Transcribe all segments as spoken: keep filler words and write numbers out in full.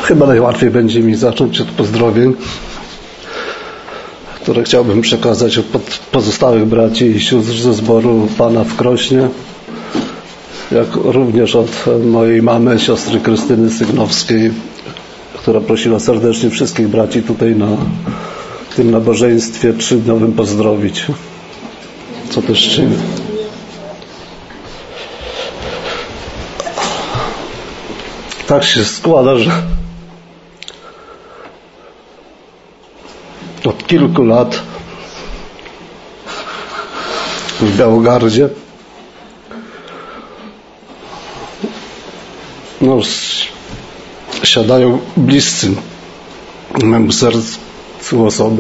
Chyba najłatwiej będzie mi zacząć od pozdrowień, które chciałbym przekazać od pozostałych braci i sióstr ze zboru Pana w Krośnie, jak również od mojej mamy, siostry Krystyny Sygnowskiej, która prosiła serdecznie wszystkich braci tutaj na tym nabożeństwie trzydniowym pozdrowić, co też czynię. Tak się składa, że od kilku lat w Białogardzie no, siadają bliscy memu sercu osoby.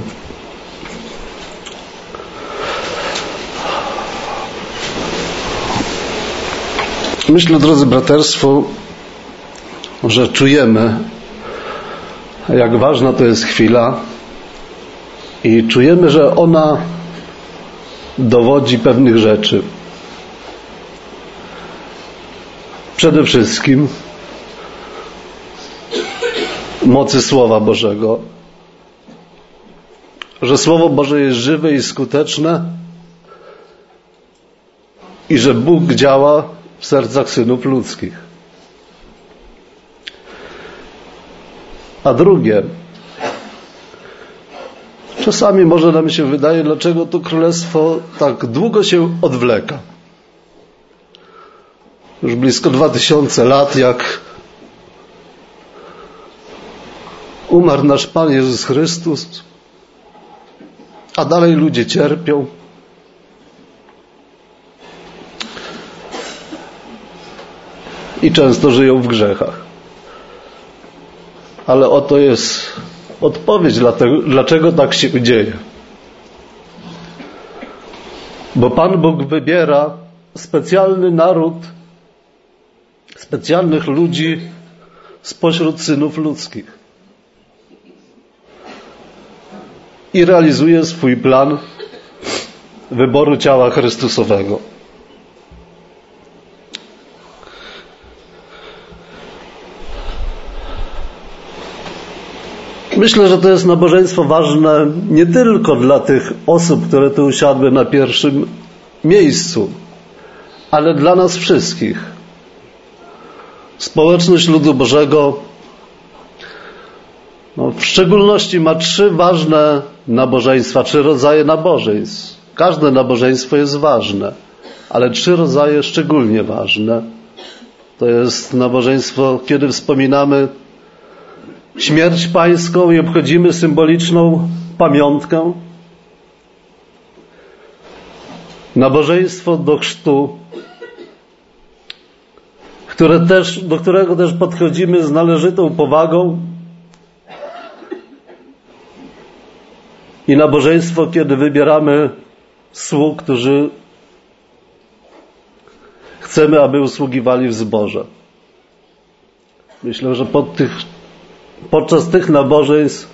Myślę, drodzy braterstwo, że czujemy, jak ważna to jest chwila i czujemy, że ona dowodzi pewnych rzeczy. Przede wszystkim mocy Słowa Bożego, że Słowo Boże jest żywe i skuteczne i że Bóg działa w sercach synów ludzkich. A drugie, czasami może nam się wydaje, dlaczego to królestwo tak długo się odwleka. Już blisko dwa tysiące lat, jak umarł nasz Pan Jezus Chrystus, a dalej ludzie cierpią. I często żyją w grzechach. Ale oto jest odpowiedź, dlaczego tak się dzieje. Bo Pan Bóg wybiera specjalny naród, specjalnych ludzi spośród synów ludzkich. I realizuje swój plan wyboru ciała Chrystusowego. Myślę, że to jest nabożeństwo ważne nie tylko dla tych osób, które tu usiadły na pierwszym miejscu, ale dla nas wszystkich. Społeczność ludu Bożego no, w szczególności ma trzy ważne nabożeństwa, trzy rodzaje nabożeństw. Każde nabożeństwo jest ważne, ale trzy rodzaje szczególnie ważne. To jest nabożeństwo, kiedy wspominamy śmierć Pańską i obchodzimy symboliczną pamiątkę. Nabożeństwo do chrztu, które też, do którego też podchodzimy z należytą powagą. I nabożeństwo, kiedy wybieramy sług, którzy chcemy, aby usługiwali w zborze. Myślę, że pod tych Podczas tych nabożeństw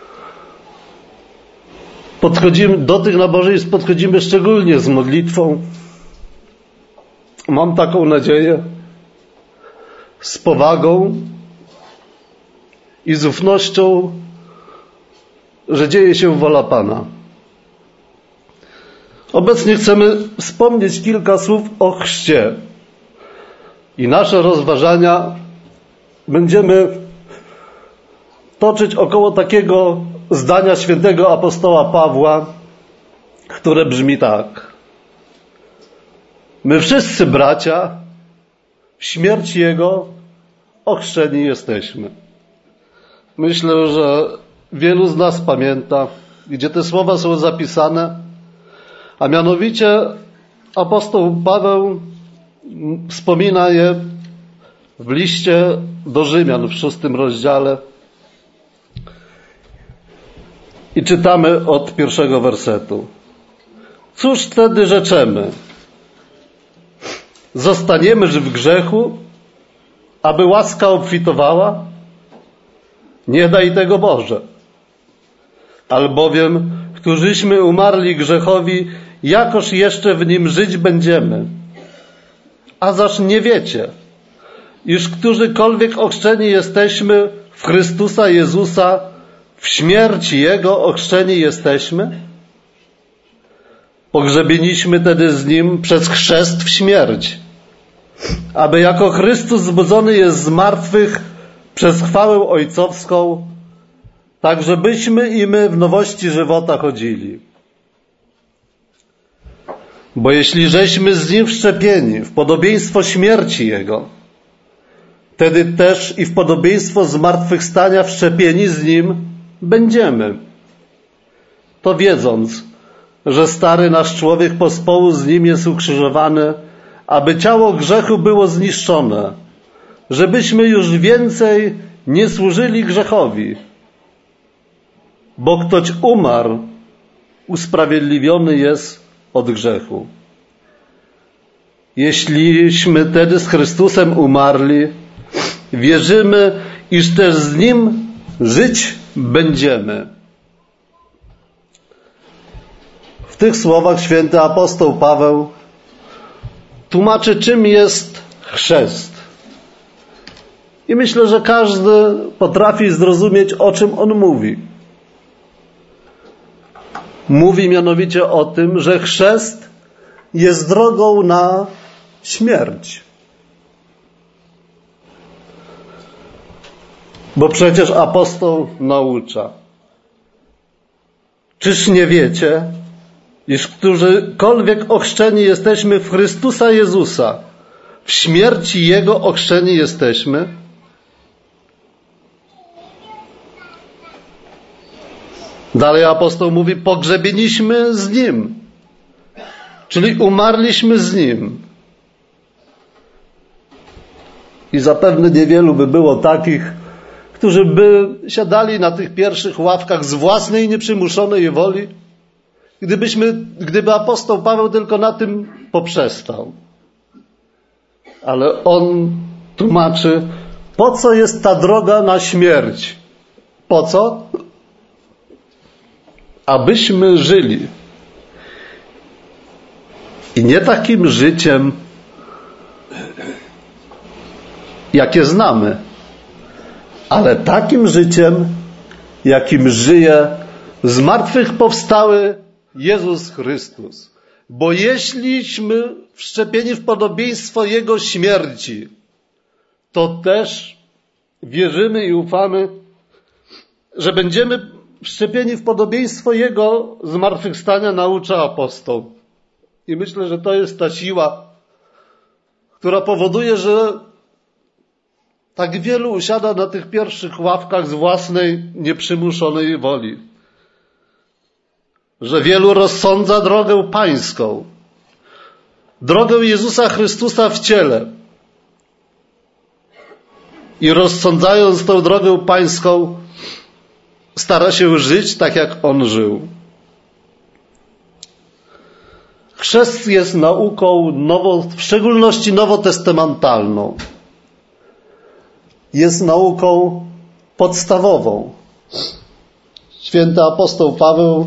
podchodzimy, do tych nabożeństw podchodzimy szczególnie z modlitwą. Mam taką nadzieję, z powagą i z ufnością, że dzieje się wola Pana. Obecnie chcemy wspomnieć kilka słów o chrzcie i nasze rozważania będziemy toczyć około takiego zdania świętego apostoła Pawła, które brzmi tak. My wszyscy, bracia, w śmierci Jego ochrzczeni jesteśmy. Myślę, że wielu z nas pamięta, gdzie te słowa są zapisane, a mianowicie apostoł Paweł wspomina je w liście do Rzymian w szóstym rozdziale. I czytamy od pierwszego wersetu. Cóż wtedy rzeczemy? Zostaniemyż w grzechu, aby łaska obfitowała? Nie daj tego Boże. Albowiem, którzyśmy umarli grzechowi, jakoż jeszcze w nim żyć będziemy. A zaż nie wiecie, iż którzykolwiek ochrzczeni jesteśmy w Chrystusa Jezusa, w śmierci Jego ochrzczeni jesteśmy? Pogrzebieniśmy tedy z Nim przez chrzest w śmierć, aby jako Chrystus zbudzony jest z martwych przez chwałę ojcowską, tak żebyśmy i my w nowości żywota chodzili. Bo jeśli żeśmy z Nim wszczepieni w podobieństwo śmierci Jego, wtedy też i w podobieństwo zmartwychwstania wszczepieni z Nim będziemy. To wiedząc, że stary nasz człowiek pospołu z Nim jest ukrzyżowany, aby ciało grzechu było zniszczone, żebyśmy już więcej nie służyli grzechowi. Bo ktoś umarł, usprawiedliwiony jest od grzechu. Jeśliśmy tedy z Chrystusem umarli, wierzymy, iż też z Nim żyć będziemy. W tych słowach święty apostoł Paweł tłumaczy, czym jest chrzest. I myślę, że każdy potrafi zrozumieć, o czym on mówi. Mówi mianowicie o tym, że chrzest jest drogą na śmierć. Bo przecież apostoł naucza. Czyż nie wiecie, iż którzykolwiek ochrzczeni jesteśmy w Chrystusa Jezusa, w śmierci Jego ochrzczeni jesteśmy? Dalej apostoł mówi, pogrzebieniśmy z Nim, czyli umarliśmy z Nim. I zapewne niewielu by było takich, którzy by siadali na tych pierwszych ławkach z własnej nieprzymuszonej woli, gdybyśmy, gdyby apostoł Paweł tylko na tym poprzestał. Ale on tłumaczy, po co jest ta droga na śmierć? Po co? Abyśmy żyli. I nie takim życiem, jakie znamy, ale takim życiem, jakim żyje zmartwychwstały Jezus Chrystus. Bo jeśliśmy wszczepieni w podobieństwo Jego śmierci, to też wierzymy i ufamy, że będziemy wszczepieni w podobieństwo Jego zmartwychwstania, naucza apostoł. I myślę, że to jest ta siła, która powoduje, że tak wielu usiada na tych pierwszych ławkach z własnej nieprzymuszonej woli. Że wielu rozsądza drogę pańską, drogę Jezusa Chrystusa w ciele. I rozsądzając tę drogę pańską, stara się żyć tak, jak On żył. Chrzest jest nauką nowo, w szczególności nowotestamentalną. Jest nauką podstawową. Święty apostoł Paweł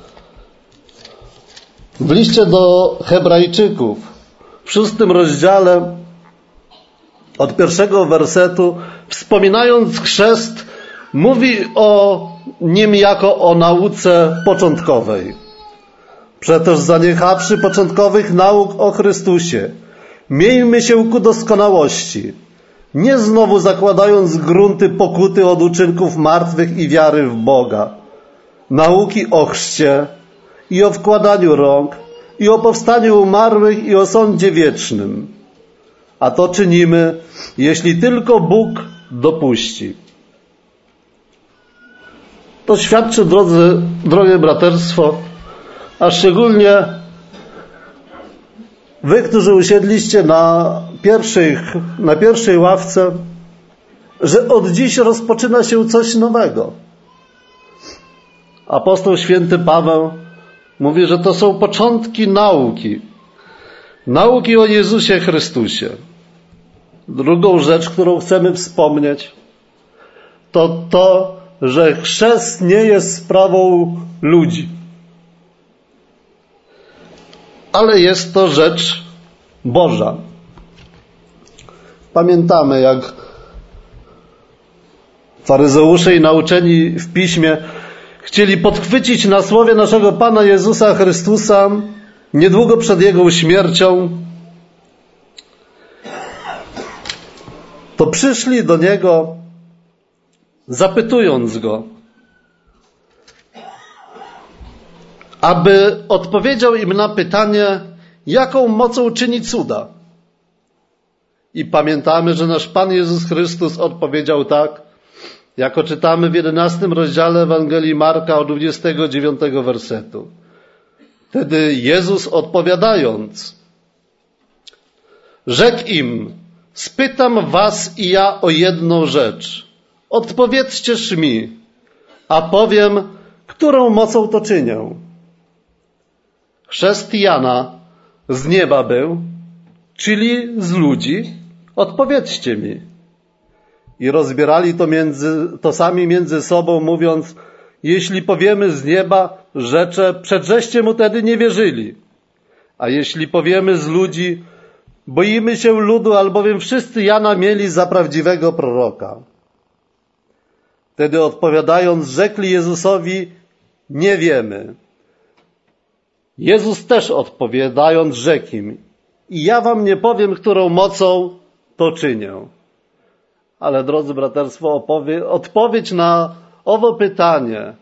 w liście do Hebrajczyków w szóstym rozdziale od pierwszego wersetu, wspominając chrzest, mówi o nim jako o nauce początkowej. Przetoż zaniechawszy początkowych nauk o Chrystusie, miejmy się ku doskonałości, nie znowu zakładając grunty pokuty od uczynków martwych i wiary w Boga, nauki o chrzcie i o wkładaniu rąk, i o powstaniu umarłych, i o sądzie wiecznym. A to czynimy, jeśli tylko Bóg dopuści. To świadczy, drodzy, drogie braterstwo, a szczególnie wy, którzy usiedliście na pierwszej, na pierwszej ławce, że od dziś rozpoczyna się coś nowego. Apostoł święty Paweł mówi, że to są początki nauki. Nauki o Jezusie Chrystusie. Drugą rzecz, którą chcemy wspomnieć, to to, że chrzest nie jest sprawą ludzi. Ale jest to rzecz Boża. Pamiętamy, jak Faryzeusze i nauczeni w piśmie chcieli podchwycić na słowie naszego Pana Jezusa Chrystusa niedługo przed Jego śmiercią. To przyszli do Niego, zapytując Go, aby odpowiedział im na pytanie, jaką mocą czyni cuda. I pamiętamy, że nasz Pan Jezus Chrystus odpowiedział tak, jako czytamy w jedenastym rozdziale Ewangelii Marka od dwudziestego dziewiątego wersetu. Wtedy Jezus odpowiadając, rzekł im, spytam was i ja o jedną rzecz. Odpowiedzcież mi, a powiem, którą mocą to czynię. Chrzest Jana z nieba był, czyli z ludzi? Odpowiedzcie mi. I rozbierali to, między, to sami między sobą, mówiąc, jeśli powiemy z nieba, rzecze, przedżeście mu tedy nie wierzyli. A jeśli powiemy z ludzi, boimy się ludu, albowiem wszyscy Jana mieli za prawdziwego proroka. Wtedy odpowiadając, rzekli Jezusowi, nie wiemy. Jezus też odpowiadając, rzekł im, i ja wam nie powiem, którą mocą to czynię. Ale drodzy braterstwo, opowie, odpowiedź na owo pytanie,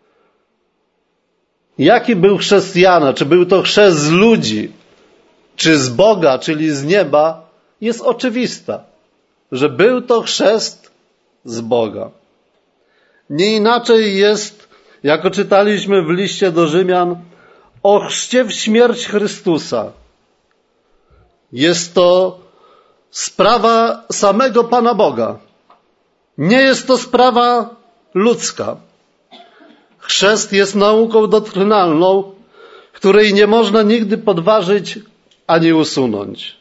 jaki był chrzest Jana, czy był to chrzest z ludzi, czy z Boga, czyli z nieba, jest oczywista, że był to chrzest z Boga. Nie inaczej jest, jako czytaliśmy w liście do Rzymian, o chrzcie w śmierć Chrystusa. Jest to sprawa samego Pana Boga. Nie jest to sprawa ludzka. Chrzest jest nauką doktrynalną, której nie można nigdy podważyć ani usunąć.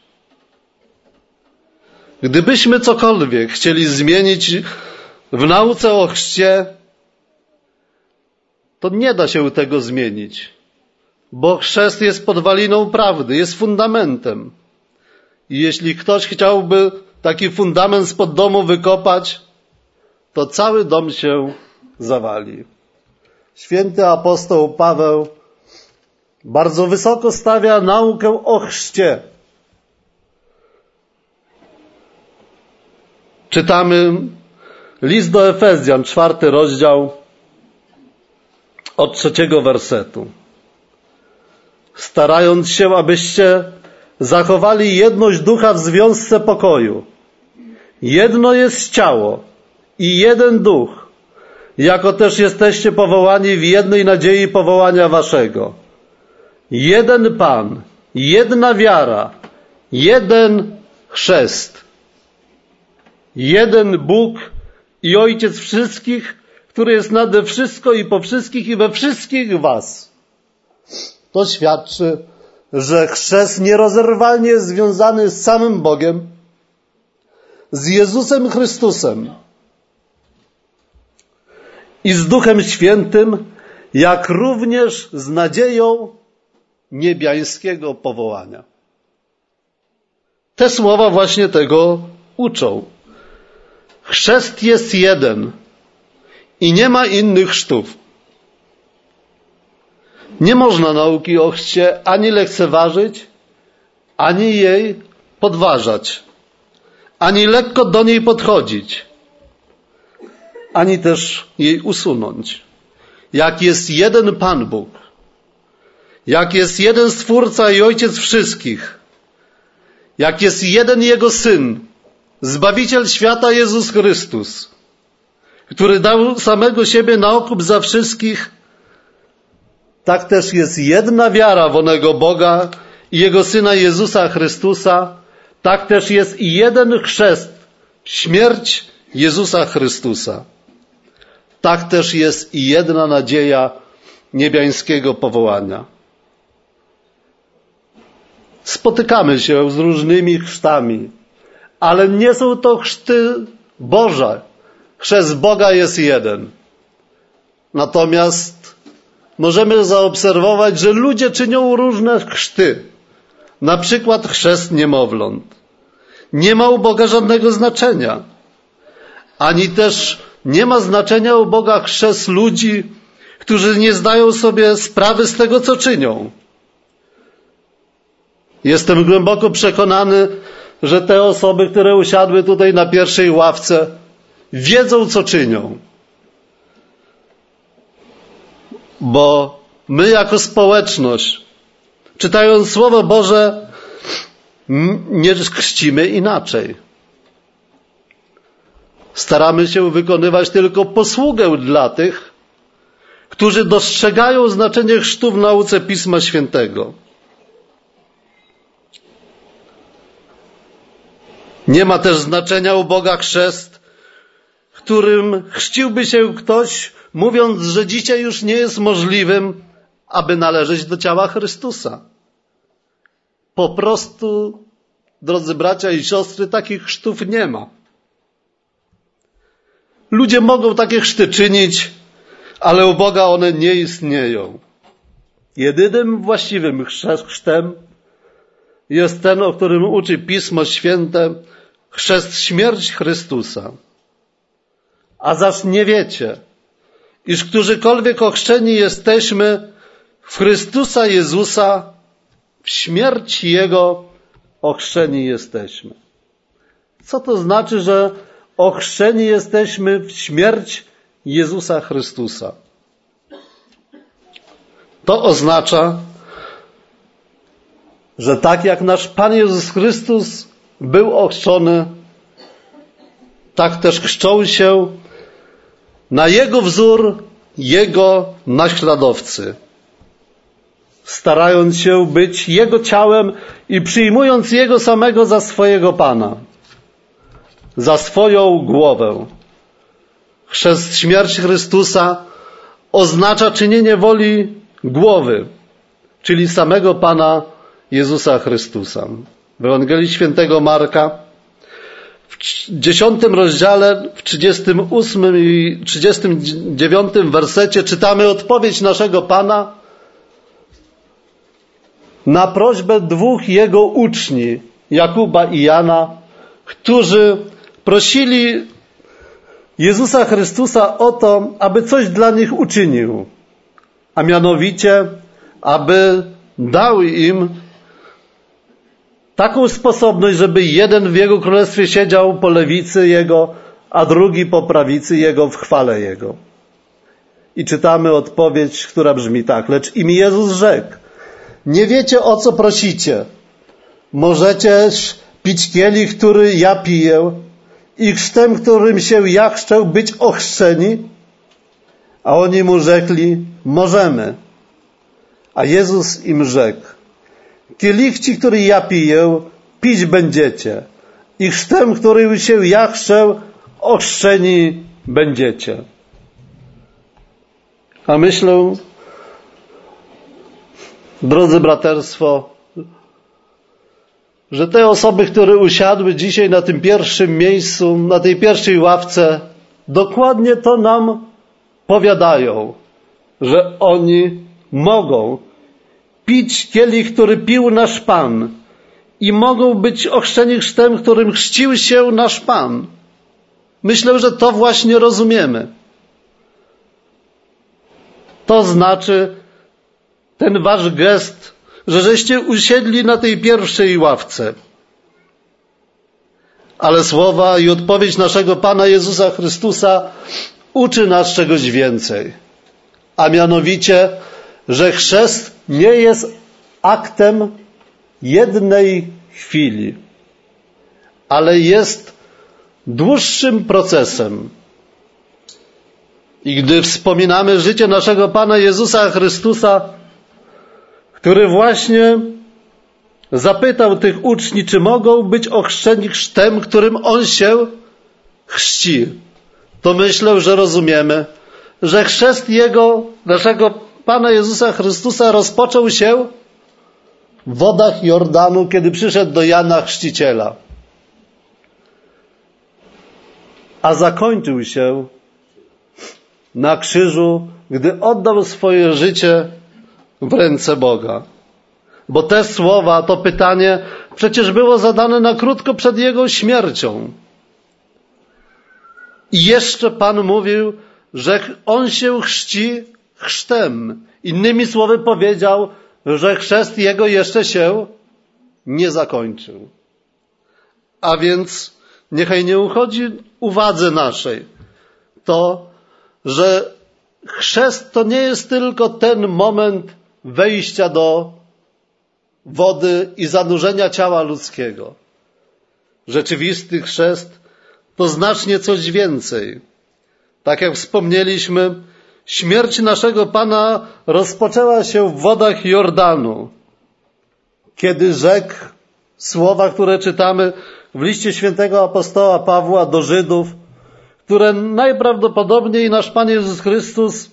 Gdybyśmy cokolwiek chcieli zmienić w nauce o chrzcie, to nie da się tego zmienić, bo chrzest jest podwaliną prawdy, jest fundamentem. I jeśli ktoś chciałby taki fundament spod domu wykopać, to cały dom się zawali. Święty apostoł Paweł bardzo wysoko stawia naukę o chrzcie. Czytamy list do Efezjan, czwarty rozdział, od trzeciego wersetu. Starając się, abyście zachowali jedność ducha w związce pokoju. Jedno jest ciało i jeden duch, jako też jesteście powołani w jednej nadziei powołania waszego. Jeden Pan, jedna wiara, jeden chrzest. Jeden Bóg i Ojciec wszystkich, który jest nade wszystko i po wszystkich i we wszystkich was. To świadczy, że chrzest nierozerwalnie jest związany z samym Bogiem, z Jezusem Chrystusem i z Duchem Świętym, jak również z nadzieją niebiańskiego powołania. Te słowa właśnie tego uczą. Chrzest jest jeden i nie ma innych chrztów. Nie można nauki o chrzcie ani lekceważyć, ani jej podważać, ani lekko do niej podchodzić, ani też jej usunąć. Jak jest jeden Pan Bóg, jak jest jeden Stwórca i Ojciec wszystkich, jak jest jeden Jego Syn, Zbawiciel świata Jezus Chrystus, który dał samego siebie na okup za wszystkich, tak też jest jedna wiara w onego Boga i Jego Syna Jezusa Chrystusa, tak też jest i jeden chrzest, śmierć Jezusa Chrystusa. Tak też jest i jedna nadzieja niebiańskiego powołania. Spotykamy się z różnymi chrztami, ale nie są to chrzty Boże. Chrzest Boga jest jeden. Natomiast możemy zaobserwować, że ludzie czynią różne chrzty. Na przykład chrzest niemowląt. Nie ma u Boga żadnego znaczenia. Ani też Nie ma znaczenia u Boga chrzest ludzi, którzy nie zdają sobie sprawy z tego, co czynią. Jestem głęboko przekonany, że te osoby, które usiadły tutaj na pierwszej ławce, wiedzą, co czynią. Bo my jako społeczność, czytając Słowo Boże, nie chrzcimy inaczej. Staramy się wykonywać tylko posługę dla tych, którzy dostrzegają znaczenie chrztu w nauce Pisma Świętego. Nie ma też znaczenia u Boga chrzest, którym chrzciłby się ktoś, mówiąc, że dzisiaj już nie jest możliwym, aby należeć do ciała Chrystusa. Po prostu, drodzy bracia i siostry, takich chrztów nie ma. Ludzie mogą takie chrzty czynić, ale u Boga one nie istnieją. Jedynym właściwym chrztem jest ten, o którym uczy Pismo Święte, chrzest śmierć Chrystusa. A zaś nie wiecie, iż którzykolwiek ochrzczeni jesteśmy w Chrystusa Jezusa, w śmierć Jego ochrzczeni jesteśmy. Co to znaczy, że ochrzczeni jesteśmy w śmierć Jezusa Chrystusa? To oznacza, że tak jak nasz Pan Jezus Chrystus był ochrzczony, tak też chrzczą się na Jego wzór Jego naśladowcy, starając się być Jego ciałem i przyjmując Jego samego za swojego Pana, za swoją głowę. Chrzest śmierci Chrystusa oznacza czynienie woli głowy, czyli samego Pana Jezusa Chrystusa. W Ewangelii Świętego Marka w dziesiątym rozdziale, w trzydziestym ósmym i trzydziestym dziewiątym wersecie czytamy odpowiedź naszego Pana na prośbę dwóch Jego uczni, Jakuba i Jana, którzy prosili Jezusa Chrystusa o to, aby coś dla nich uczynił, a mianowicie, aby dał im taką sposobność, żeby jeden w Jego Królestwie siedział po lewicy Jego, a drugi po prawicy Jego w chwale Jego. I czytamy odpowiedź, która brzmi tak. Lecz im Jezus rzekł: nie wiecie, o co prosicie. Możecie pić kielich, który ja piję, i chrztem, którym się ja chrzczę, być ochrzczeni? A oni mu rzekli: możemy. A Jezus im rzekł: kielich ci, który ja piję, pić będziecie, i chrztem, którym się ja chrzczę, ochrzczeni będziecie. A myślę, drodzy braterstwo, że te osoby, które usiadły dzisiaj na tym pierwszym miejscu, na tej pierwszej ławce, dokładnie to nam powiadają, że oni mogą pić kielich, który pił nasz Pan, i mogą być ochrzczeni chrztem, którym chrzcił się nasz Pan. Myślę, że to właśnie rozumiemy. To znaczy ten wasz gest, że żeście usiedli na tej pierwszej ławce. Ale słowa i odpowiedź naszego Pana Jezusa Chrystusa uczy nas czegoś więcej. A mianowicie, że chrzest nie jest aktem jednej chwili, ale jest dłuższym procesem. I gdy wspominamy życie naszego Pana Jezusa Chrystusa, który właśnie zapytał tych uczniów, czy mogą być ochrzczeni chrztem, którym On się chrzci, to myślę, że rozumiemy, że chrzest Jego, naszego Pana Jezusa Chrystusa rozpoczął się w wodach Jordanu, kiedy przyszedł do Jana Chrzciciela, a zakończył się na krzyżu, gdy oddał swoje życie w ręce Boga. Bo te słowa, to pytanie przecież było zadane na krótko przed Jego śmiercią. I jeszcze Pan mówił, że On się chrzci chrztem. Innymi słowy powiedział, że chrzest Jego jeszcze się nie zakończył. A więc niechaj nie uchodzi uwadze naszej to, że chrzest to nie jest tylko ten moment wejścia do wody i zanurzenia ciała ludzkiego. Rzeczywisty chrzest to znacznie coś więcej. Tak jak wspomnieliśmy, śmierć naszego Pana rozpoczęła się w wodach Jordanu, kiedy rzekł słowa, które czytamy w liście świętego apostoła Pawła do Żydów, które najprawdopodobniej nasz Pan Jezus Chrystus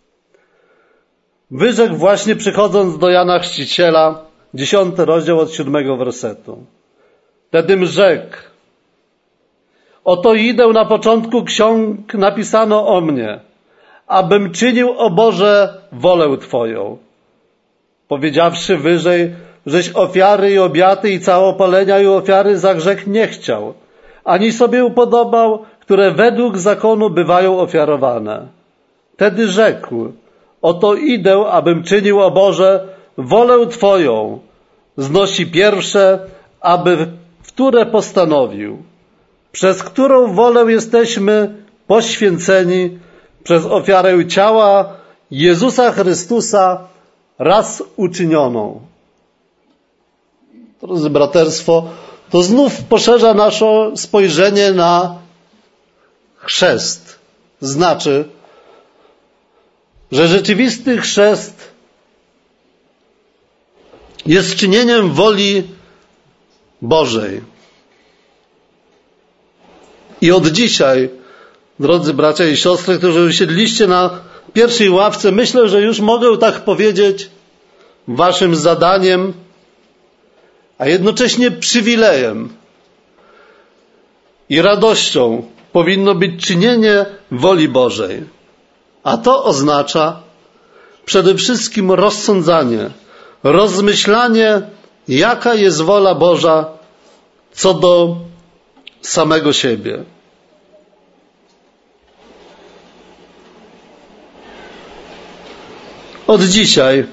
wyrzekł właśnie przychodząc do Jana Chrzciciela, dziesiąty rozdział od siódmego wersetu. Wtedym rzekł: oto idę, na początku ksiąg napisano o mnie, abym czynił, o Boże, wolę Twoją. Powiedziawszy wyżej, żeś ofiary i obiaty i całopalenia i ofiary za grzech nie chciał, ani sobie upodobał, które według zakonu bywają ofiarowane. Wtedy rzekł: oto idę, abym czynił, o Boże, wolę Twoją. Znosi pierwsze, aby wtóre postanowił, przez którą wolę jesteśmy poświęceni przez ofiarę ciała Jezusa Chrystusa raz uczynioną. Drodzy braterstwo, to znów poszerza nasze spojrzenie na chrzest. Znaczy, że rzeczywisty chrzest jest czynieniem woli Bożej. I od dzisiaj, drodzy bracia i siostry, którzy usiedliście na pierwszej ławce, myślę, że już mogę tak powiedzieć, waszym zadaniem, a jednocześnie przywilejem i radością powinno być czynienie woli Bożej. A to oznacza przede wszystkim rozsądzanie, rozmyślanie, jaka jest wola Boża co do samego siebie. Od dzisiaj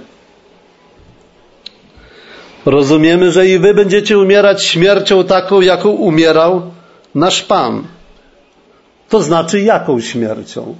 rozumiemy, że i wy będziecie umierać śmiercią taką, jaką umierał nasz Pan. To znaczy, jaką śmiercią?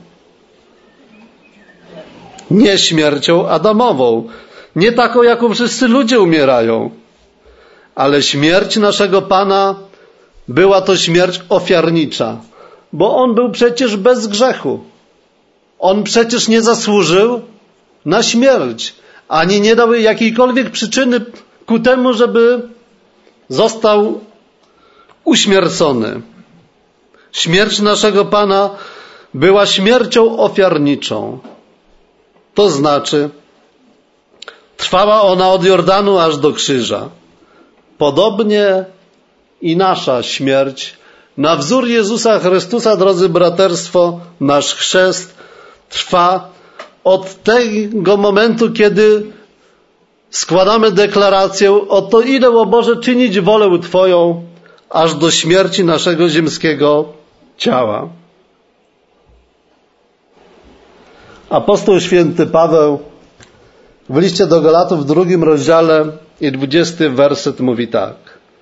Nie śmiercią adamową, nie taką, jaką wszyscy ludzie umierają, ale śmierć naszego Pana była to śmierć ofiarnicza, bo On był przecież bez grzechu. On przecież nie zasłużył na śmierć, ani nie dał jakiejkolwiek przyczyny ku temu, żeby został uśmiercony. Śmierć naszego Pana była śmiercią ofiarniczą. To znaczy, trwała ona od Jordanu aż do krzyża. Podobnie i nasza śmierć, na wzór Jezusa Chrystusa, drodzy braterstwo, nasz chrzest trwa od tego momentu, kiedy składamy deklarację: oto idę, o Boże, czynić wolę Twoją, aż do śmierci naszego ziemskiego ciała. Apostoł święty Paweł w liście do Galatów w drugim rozdziale i dwudziesty werset mówi tak: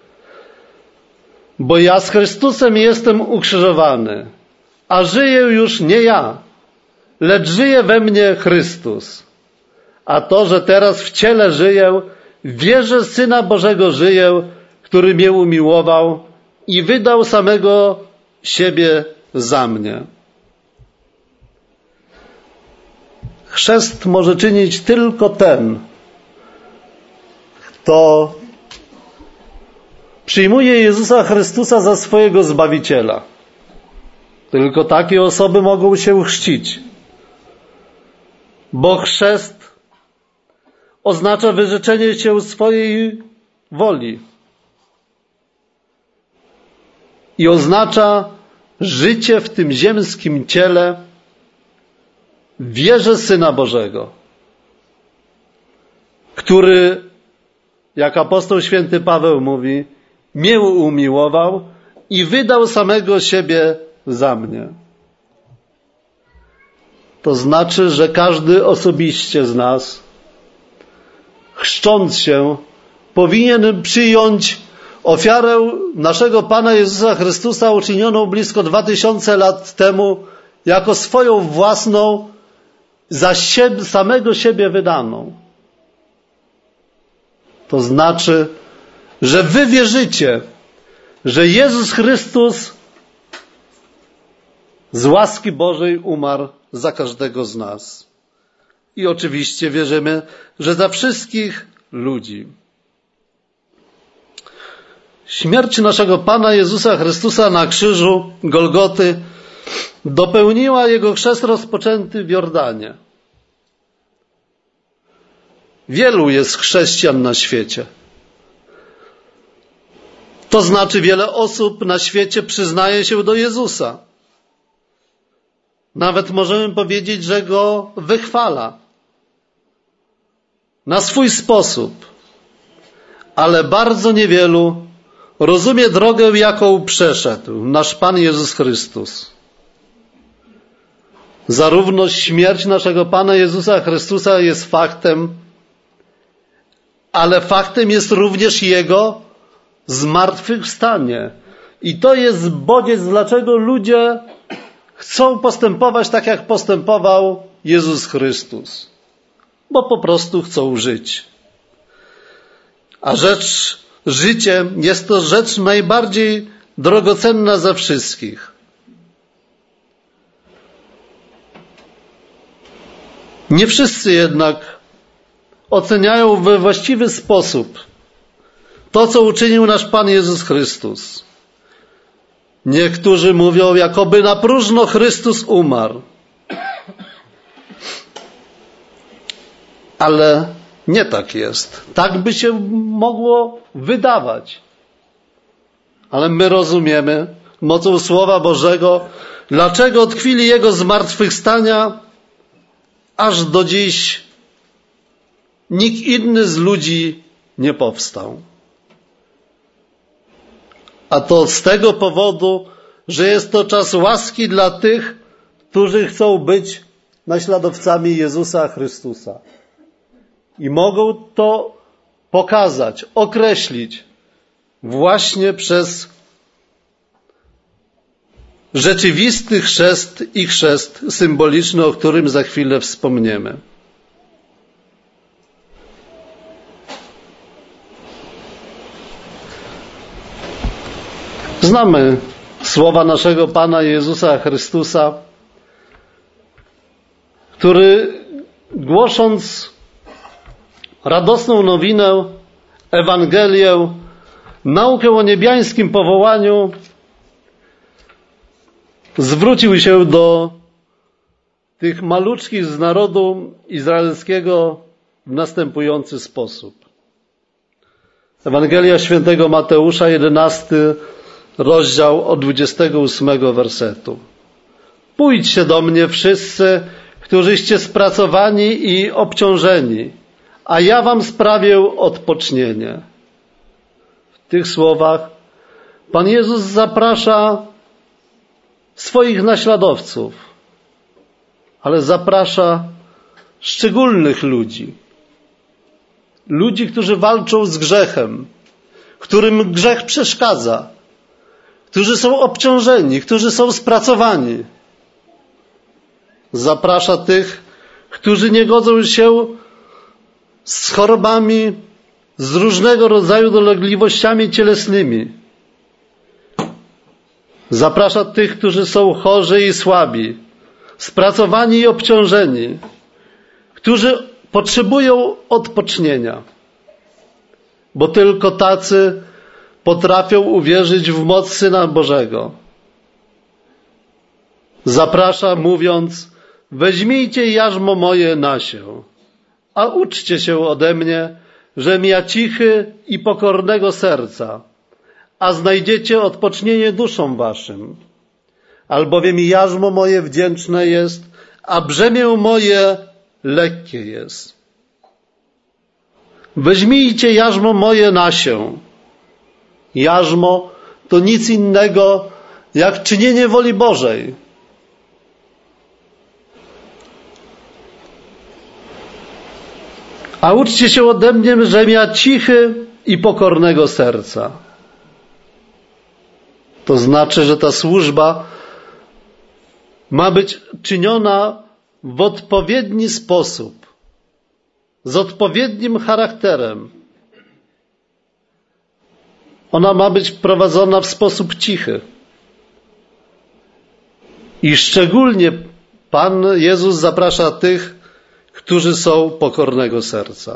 bo ja z Chrystusem jestem ukrzyżowany, a żyję już nie ja, lecz żyje we mnie Chrystus. A to, że teraz w ciele żyję, wierzę Syna Bożego żyję, który mnie umiłował i wydał samego siebie za mnie. Chrzest może czynić tylko ten, kto przyjmuje Jezusa Chrystusa za swojego Zbawiciela. Tylko takie osoby mogą się chrzcić, bo chrzest oznacza wyrzeczenie się swojej woli i oznacza życie w tym ziemskim ciele w wierze Syna Bożego, który, jak apostoł święty Paweł mówi, mnie umiłował i wydał samego siebie za mnie. To znaczy, że każdy osobiście z nas, chrzcząc się, powinien przyjąć ofiarę naszego Pana Jezusa Chrystusa uczynioną blisko dwa tysiące lat temu jako swoją własną, za siebie, samego siebie wydaną. To znaczy, że wy wierzycie, że Jezus Chrystus z łaski Bożej umarł za każdego z nas. I oczywiście wierzymy, że za wszystkich ludzi. Śmierć naszego Pana Jezusa Chrystusa na krzyżu Golgoty dopełniła Jego chrzest rozpoczęty w Jordanie. Wielu jest chrześcijan na świecie. To znaczy wiele osób na świecie przyznaje się do Jezusa. Nawet możemy powiedzieć, że Go wychwala. Na swój sposób. Ale bardzo niewielu rozumie drogę, jaką przeszedł nasz Pan Jezus Chrystus. Zarówno śmierć naszego Pana Jezusa Chrystusa jest faktem, ale faktem jest również Jego zmartwychwstanie. I to jest bodziec, dlaczego ludzie chcą postępować tak, jak postępował Jezus Chrystus. Bo po prostu chcą żyć. A rzecz, życie jest to rzecz najbardziej drogocenna ze wszystkich. Nie wszyscy jednak oceniają we właściwy sposób to, co uczynił nasz Pan Jezus Chrystus. Niektórzy mówią, jakoby na próżno Chrystus umarł. Ale nie tak jest. Tak by się mogło wydawać. Ale my rozumiemy mocą Słowa Bożego, dlaczego od chwili Jego zmartwychwstania aż do dziś nikt inny z ludzi nie powstał. A to z tego powodu, że jest to czas łaski dla tych, którzy chcą być naśladowcami Jezusa Chrystusa. I mogą to pokazać, określić właśnie przez rzeczywisty chrzest i chrzest symboliczny, o którym za chwilę wspomniemy. Znamy słowa naszego Pana Jezusa Chrystusa, który głosząc radosną nowinę, Ewangelię, naukę o niebiańskim powołaniu, zwrócił się do tych maluczkich z narodu izraelskiego w następujący sposób. Ewangelia świętego Mateusza, jedenasty rozdział od dwudziestego ósmego wersetu. Pójdźcie do mnie wszyscy, którzyście spracowani i obciążeni, a ja wam sprawię odpocznienie. W tych słowach Pan Jezus zaprasza swoich naśladowców, ale zaprasza szczególnych ludzi. Ludzi, którzy walczą z grzechem, którym grzech przeszkadza, którzy są obciążeni, którzy są spracowani. Zaprasza tych, którzy nie godzą się z chorobami, z różnego rodzaju dolegliwościami cielesnymi. Zaprasza tych, którzy są chorzy i słabi, spracowani i obciążeni, którzy potrzebują odpocznienia, bo tylko tacy potrafią uwierzyć w moc Syna Bożego. Zaprasza, mówiąc: weźmijcie jarzmo moje na się, a uczcie się ode mnie, żem ja cichy i pokornego serca, a znajdziecie odpocznienie duszom waszym. Albowiem jarzmo moje wdzięczne jest, a brzemię moje lekkie jest. Weźmijcie jarzmo moje na się. Jarzmo to nic innego jak czynienie woli Bożej. A uczcie się ode mnie, żem ja cichy i pokornego serca. To znaczy, że ta służba ma być czyniona w odpowiedni sposób, z odpowiednim charakterem. Ona ma być prowadzona w sposób cichy. I szczególnie Pan Jezus zaprasza tych, którzy są pokornego serca.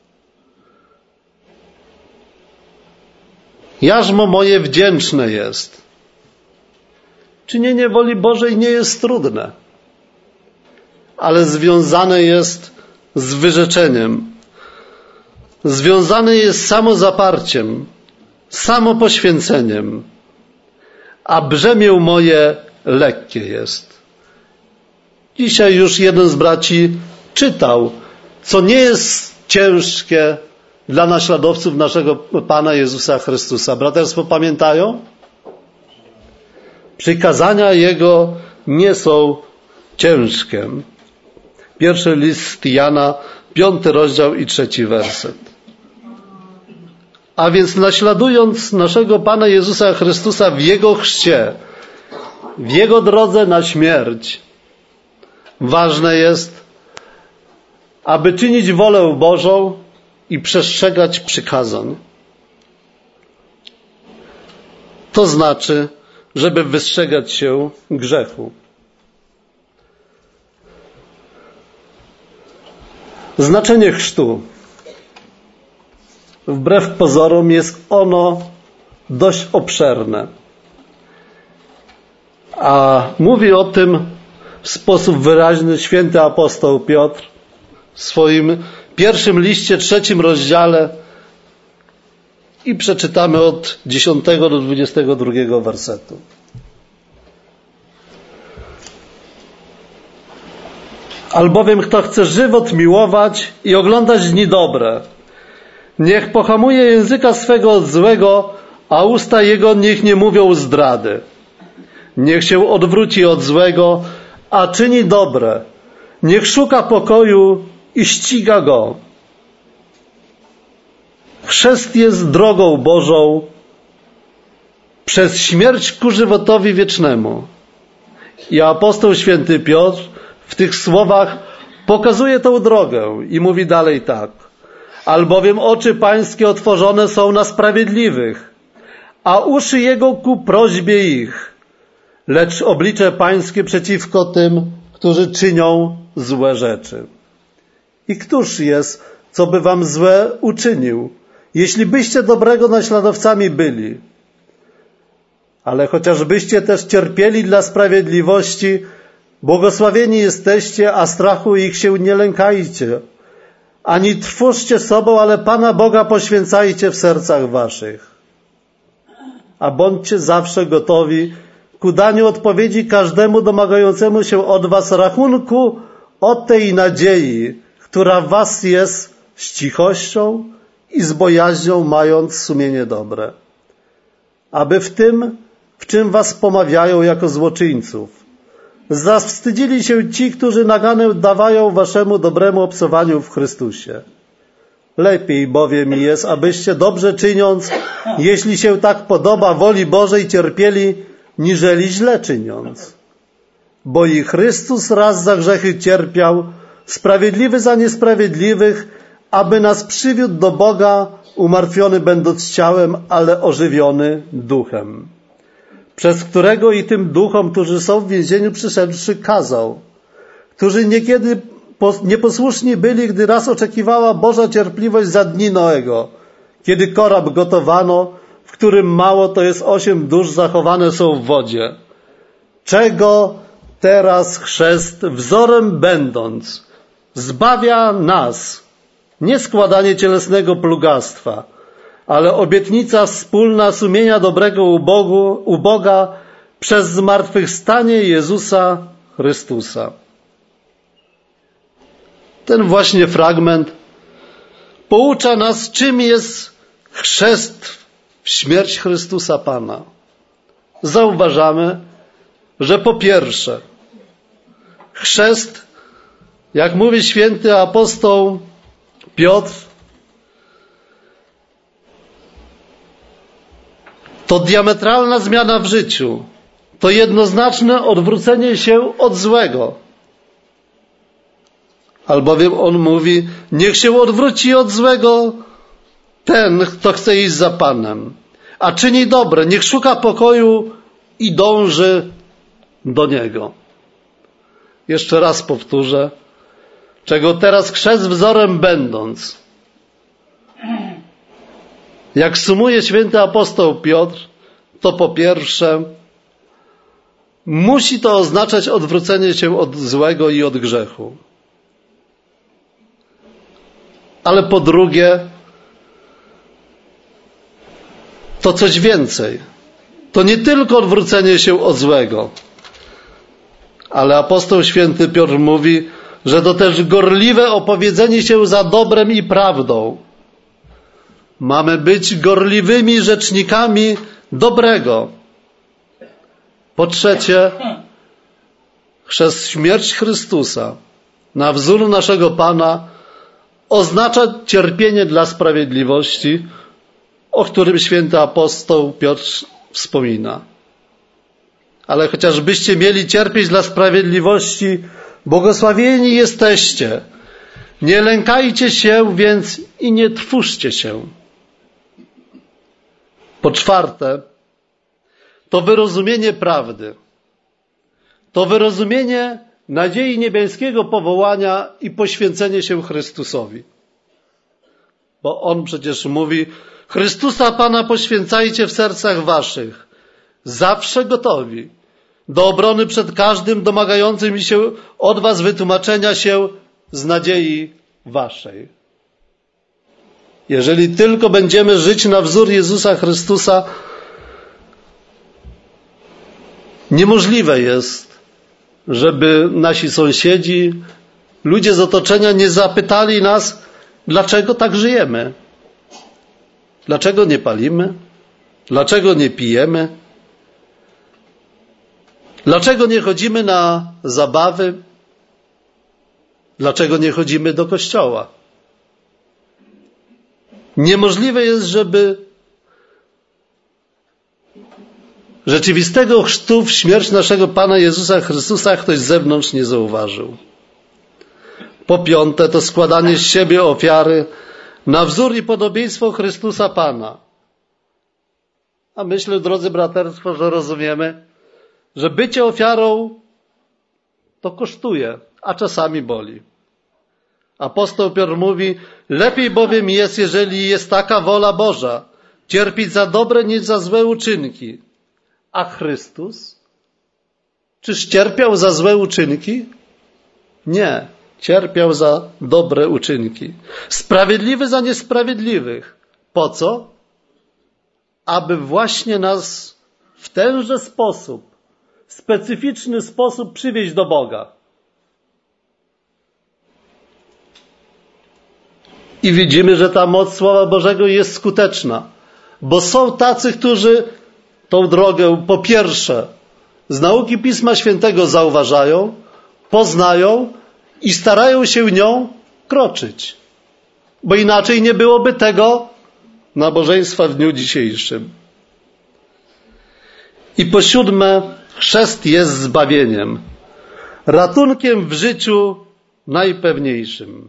Jarzmo moje wdzięczne jest. Czynienie woli Bożej nie jest trudne, ale związane jest z wyrzeczeniem. Związane jest z samozaparciem, samopoświęceniem, a brzemię moje lekkie jest. Dzisiaj już jeden z braci czytał, co nie jest ciężkie dla naśladowców naszego Pana Jezusa Chrystusa. Braterstwo pamiętają? Przykazania Jego nie są ciężkie. Pierwszy list Jana, piąty rozdział i trzeci werset. A więc naśladując naszego Pana Jezusa Chrystusa w Jego chrzcie, w Jego drodze na śmierć, ważne jest, aby czynić wolę Bożą i przestrzegać przykazań. To znaczy, żeby wystrzegać się grzechu. Znaczenie chrztu. Wbrew pozorom jest ono dość obszerne. A mówi o tym w sposób wyraźny święty apostoł Piotr w swoim pierwszym liście, trzecim rozdziale i przeczytamy od dziesiątego do dwudziestego drugiego wersetu. Albowiem kto chce żywot miłować i oglądać dni dobre, niech pohamuje języka swego od złego, a usta jego niech nie mówią zdrady. Niech się odwróci od złego, a czyni dobre. Niech szuka pokoju i ściga go. Chrzest jest drogą Bożą przez śmierć ku żywotowi wiecznemu. I apostoł święty Piotr w tych słowach pokazuje tą drogę i mówi dalej tak. Albowiem oczy pańskie otworzone są na sprawiedliwych, a uszy jego ku prośbie ich, lecz oblicze pańskie przeciwko tym, którzy czynią złe rzeczy. I któż jest, co by wam złe uczynił, jeśli byście dobrego naśladowcami byli? Ale chociażbyście też cierpieli dla sprawiedliwości, błogosławieni jesteście, a strachu ich się nie lękajcie. Ani trwóżcie sobą, ale Pana Boga poświęcajcie w sercach waszych. A bądźcie zawsze gotowi ku daniu odpowiedzi każdemu domagającemu się od was rachunku od tej nadziei, która w was jest, z cichością i z bojaźnią, mając sumienie dobre. Aby w tym, w czym was pomawiają jako złoczyńców, zawstydzili się ci, którzy naganę dawają waszemu dobremu obcowaniu w Chrystusie. Lepiej bowiem jest, abyście dobrze czyniąc, jeśli się tak podoba woli Bożej, cierpieli, niżeli źle czyniąc. Bo i Chrystus raz za grzechy cierpiał, sprawiedliwy za niesprawiedliwych, aby nas przywiódł do Boga, umartwiony będąc ciałem, ale ożywiony duchem. Przez którego i tym duchom, którzy są w więzieniu przyszedłszy, kazał, którzy niekiedy nieposłuszni byli, gdy raz oczekiwała Boża cierpliwość za dni Noego, kiedy korab gotowano, w którym mało to jest osiem dusz zachowane są w wodzie. Czego teraz chrzest, wzorem będąc, zbawia nas, nie składanie cielesnego plugastwa, ale obietnica wspólna sumienia dobrego u, Bogu, u Boga przez zmartwychwstanie Jezusa Chrystusa. Ten właśnie fragment poucza nas, czym jest chrzest w śmierć Chrystusa Pana. Zauważamy, że po pierwsze, chrzest, jak mówi święty apostoł Piotr to diametralna zmiana w życiu. To jednoznaczne odwrócenie się od złego. Albowiem on mówi, niech się odwróci od złego ten, kto chce iść za Panem, a czyni dobre, niech szuka pokoju i dąży do niego. Jeszcze raz powtórzę, czego teraz chrzest wzorem będąc. Jak sumuje święty apostoł Piotr, to po pierwsze musi to oznaczać odwrócenie się od złego i od grzechu. Ale po drugie, to coś więcej. To nie tylko odwrócenie się od złego, ale apostoł święty Piotr mówi, że to też gorliwe opowiedzenie się za dobrem i prawdą. Mamy być gorliwymi rzecznikami dobrego. Po trzecie, przez śmierć Chrystusa na wzór naszego Pana oznacza cierpienie dla sprawiedliwości, o którym święty apostoł Piotr wspomina. Ale chociażbyście mieli cierpieć dla sprawiedliwości, błogosławieni jesteście. Nie lękajcie się więc i nie trwóżcie się. Po czwarte, to wyrozumienie prawdy. To wyrozumienie nadziei niebieskiego powołania i poświęcenie się Chrystusowi. Bo On przecież mówi, Chrystusa Pana poświęcajcie w sercach waszych, zawsze gotowi do obrony przed każdym domagającym się od was wytłumaczenia się z nadziei waszej. Jeżeli tylko będziemy żyć na wzór Jezusa Chrystusa, niemożliwe jest, żeby nasi sąsiedzi, ludzie z otoczenia nie zapytali nas, dlaczego tak żyjemy. Dlaczego nie palimy? Dlaczego nie pijemy? Dlaczego nie chodzimy na zabawy? Dlaczego nie chodzimy do kościoła? Niemożliwe jest, żeby rzeczywistego chrztu w śmierć naszego Pana Jezusa Chrystusa ktoś z zewnątrz nie zauważył. Po piąte, to składanie z siebie ofiary na wzór i podobieństwo Chrystusa Pana. A myślę, drodzy braterstwo, że rozumiemy, że bycie ofiarą to kosztuje, a czasami boli. Apostoł Piotr mówi, lepiej bowiem jest, jeżeli jest taka wola Boża, cierpieć za dobre niż za złe uczynki. A Chrystus? Czyż cierpiał za złe uczynki? Nie, cierpiał za dobre uczynki. Sprawiedliwy za niesprawiedliwych. Po co? Aby właśnie nas w tenże sposób, w specyficzny sposób przywieźć do Boga. I widzimy, że ta moc Słowa Bożego jest skuteczna. Bo są tacy, którzy tą drogę po pierwsze z nauki Pisma Świętego zauważają, poznają i starają się nią kroczyć. Bo inaczej nie byłoby tego nabożeństwa w dniu dzisiejszym. I po siódme, chrzest jest zbawieniem. Ratunkiem w życiu najpewniejszym.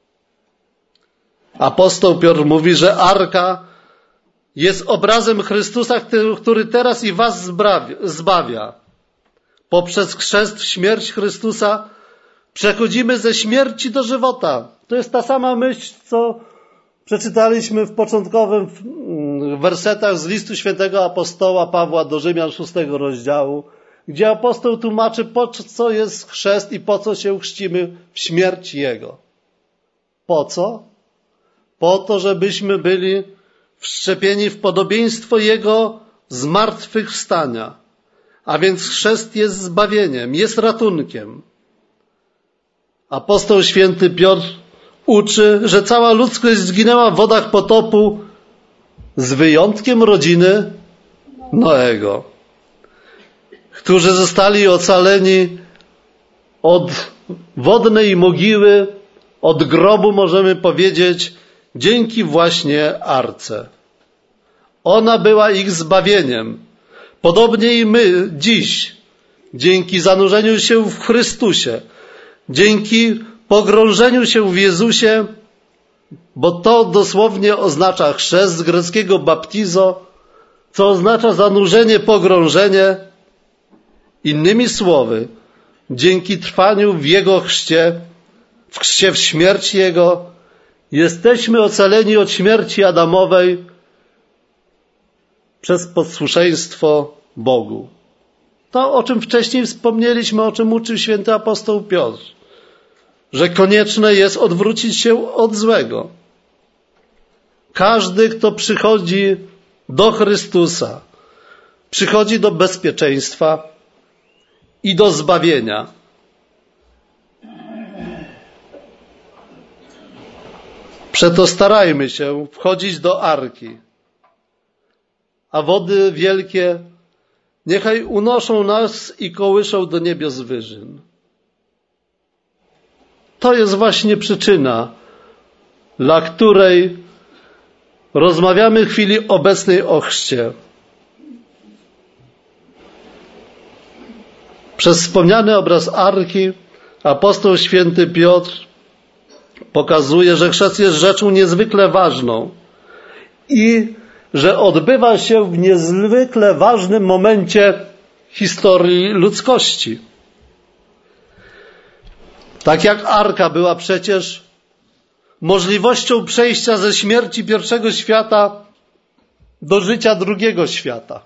Apostoł Piotr mówi, że Arka jest obrazem Chrystusa, który teraz i was zbawia. Poprzez chrzest w śmierć Chrystusa przechodzimy ze śmierci do żywota. To jest ta sama myśl, co przeczytaliśmy w początkowym wersetach z listu świętego apostoła Pawła do Rzymian szóstego rozdziału, gdzie apostoł tłumaczy, po co jest chrzest i po co się chrzcimy w śmierć Jego. Po co? Po to, żebyśmy byli wszczepieni w podobieństwo Jego zmartwychwstania. A więc chrzest jest zbawieniem, jest ratunkiem. Apostoł święty Piotr uczy, że cała ludzkość zginęła w wodach potopu z wyjątkiem rodziny Noego, którzy zostali ocaleni od wodnej mogiły od grobu możemy powiedzieć dzięki właśnie Arce. Ona była ich zbawieniem. Podobnie i my dziś, dzięki zanurzeniu się w Chrystusie, dzięki pogrążeniu się w Jezusie, bo to dosłownie oznacza chrzest z greckiego baptizo, co oznacza zanurzenie, pogrążenie. Innymi słowy, dzięki trwaniu w Jego chrzcie, w chrzcie w śmierć Jego, jesteśmy ocaleni od śmierci Adamowej przez posłuszeństwo Bogu. To, o czym wcześniej wspomnieliśmy, o czym uczył święty apostoł Piotr, że konieczne jest odwrócić się od złego. Każdy, kto przychodzi do Chrystusa, przychodzi do bezpieczeństwa i do zbawienia. Przeto starajmy się wchodzić do Arki, a wody wielkie niechaj unoszą nas i kołyszą do niebios wyżyn. To jest właśnie przyczyna, dla której rozmawiamy w chwili obecnej o chrzcie. Przez wspomniany obraz Arki apostoł święty Piotr pokazuje, że chrzest jest rzeczą niezwykle ważną i że odbywa się w niezwykle ważnym momencie historii ludzkości. Tak jak Arka była przecież możliwością przejścia ze śmierci pierwszego świata do życia drugiego świata.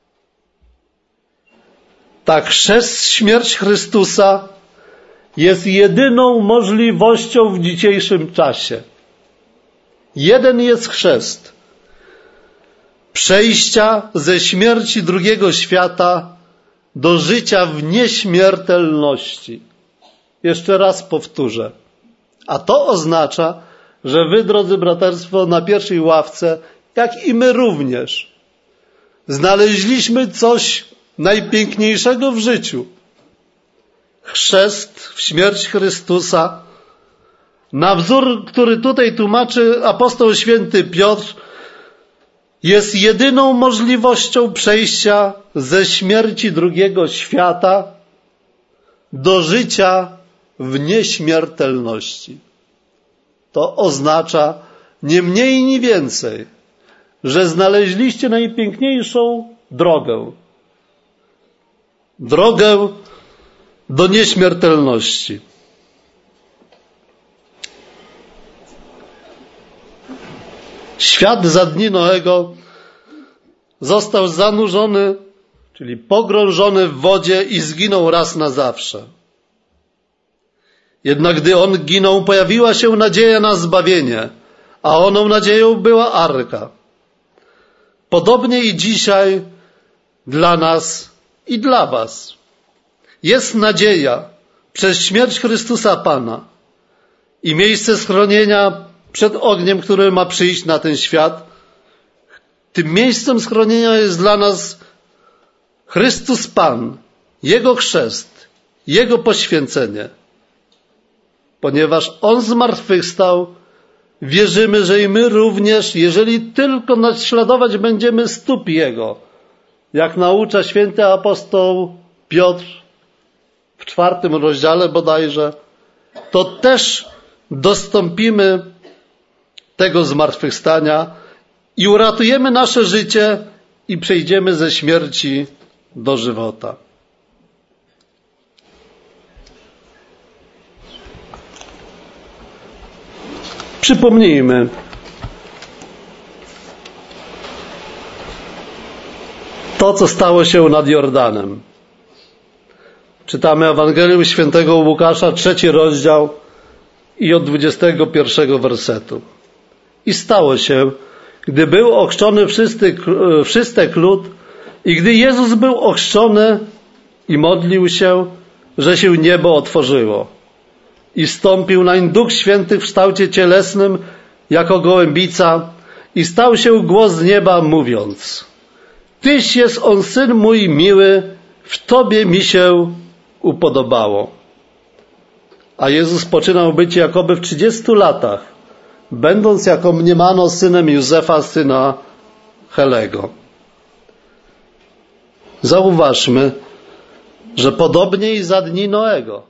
Tak chrzest, śmierć Chrystusa jest jedyną możliwością w dzisiejszym czasie. Jeden jest chrzest. Przejścia ze śmierci drugiego świata do życia w nieśmiertelności. Jeszcze raz powtórzę. A to oznacza, że wy, drodzy braterstwo, na pierwszej ławce, jak i my również, znaleźliśmy coś najpiękniejszego w życiu. Chrzest w śmierć Chrystusa, na wzór, który tutaj tłumaczy apostoł święty Piotr, jest jedyną możliwością przejścia ze śmierci drugiego świata do życia w nieśmiertelności. To oznacza nie mniej, ni więcej, że znaleźliście najpiękniejszą drogę. Drogę do nieśmiertelności. Świat za dni Noego został zanurzony, czyli pogrążony w wodzie i zginął raz na zawsze. Jednak gdy on ginął, pojawiła się nadzieja na zbawienie, a oną nadzieją była Arka. Podobnie i dzisiaj dla nas i dla was jest nadzieja przez śmierć Chrystusa Pana i miejsce schronienia przed ogniem, który ma przyjść na ten świat. Tym miejscem schronienia jest dla nas Chrystus Pan, Jego chrzest, Jego poświęcenie. Ponieważ On zmartwychwstał, wierzymy, że i my również, jeżeli tylko naśladować będziemy stóp Jego, jak naucza święty apostoł Piotr w czwartym rozdziale bodajże, to też dostąpimy tego zmartwychwstania i uratujemy nasze życie i przejdziemy ze śmierci do żywota. Przypomnijmy, to, co stało się nad Jordanem. Czytamy Ewangelium świętego Łukasza, trzeci rozdział i od dwudziestego pierwszego wersetu. I stało się, gdy był ochrzczony wszyscy, wszystek lud i gdy Jezus był ochrzczony i modlił się, że się niebo otworzyło. I wstąpił nań Duch Święty w kształcie cielesnym, jako gołębica, i stał się głos z nieba, mówiąc: Tyś jest on Syn mój miły, w Tobie mi się upodobało. a Jezus poczynał być jakoby w trzydziestu latach, będąc jako mniemano synem Józefa, syna Helego. Zauważmy, że podobnie i za dni Noego.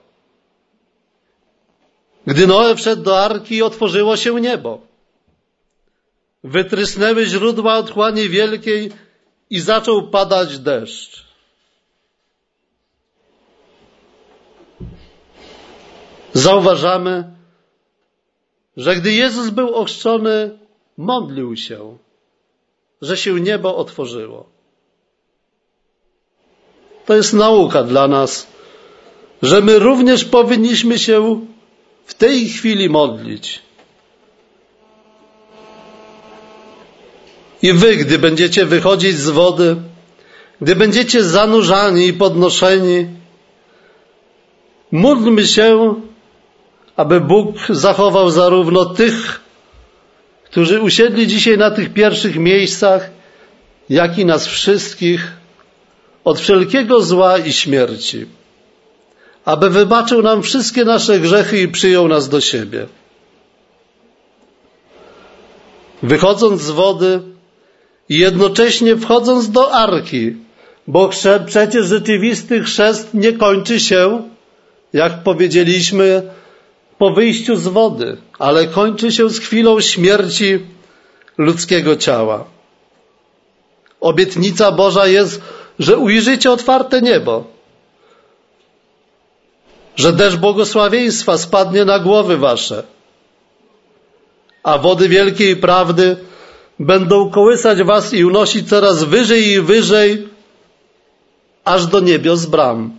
Gdy Noe wszedł do arki, otworzyło się niebo. Wytrysnęły źródła otchłani wielkiej i zaczął padać deszcz. Zauważamy, że gdy Jezus był ochrzczony, modlił się, że się niebo otworzyło. To jest nauka dla nas, że my również powinniśmy się w tej chwili modlić. I wy, gdy będziecie wychodzić z wody, gdy będziecie zanurzani i podnoszeni, módlmy się, aby Bóg zachował zarówno tych, którzy usiedli dzisiaj na tych pierwszych miejscach, jak i nas wszystkich od wszelkiego zła i śmierci, aby wybaczył nam wszystkie nasze grzechy i przyjął nas do siebie. Wychodząc z wody i jednocześnie wchodząc do arki, bo chrzest, przecież rzeczywisty chrzest nie kończy się, jak powiedzieliśmy, po wyjściu z wody, ale kończy się z chwilą śmierci ludzkiego ciała. Obietnica Boża jest, że ujrzycie otwarte niebo, że deszcz błogosławieństwa spadnie na głowy wasze, a wody wielkiej prawdy będą kołysać was i unosić coraz wyżej i wyżej, aż do niebios bram.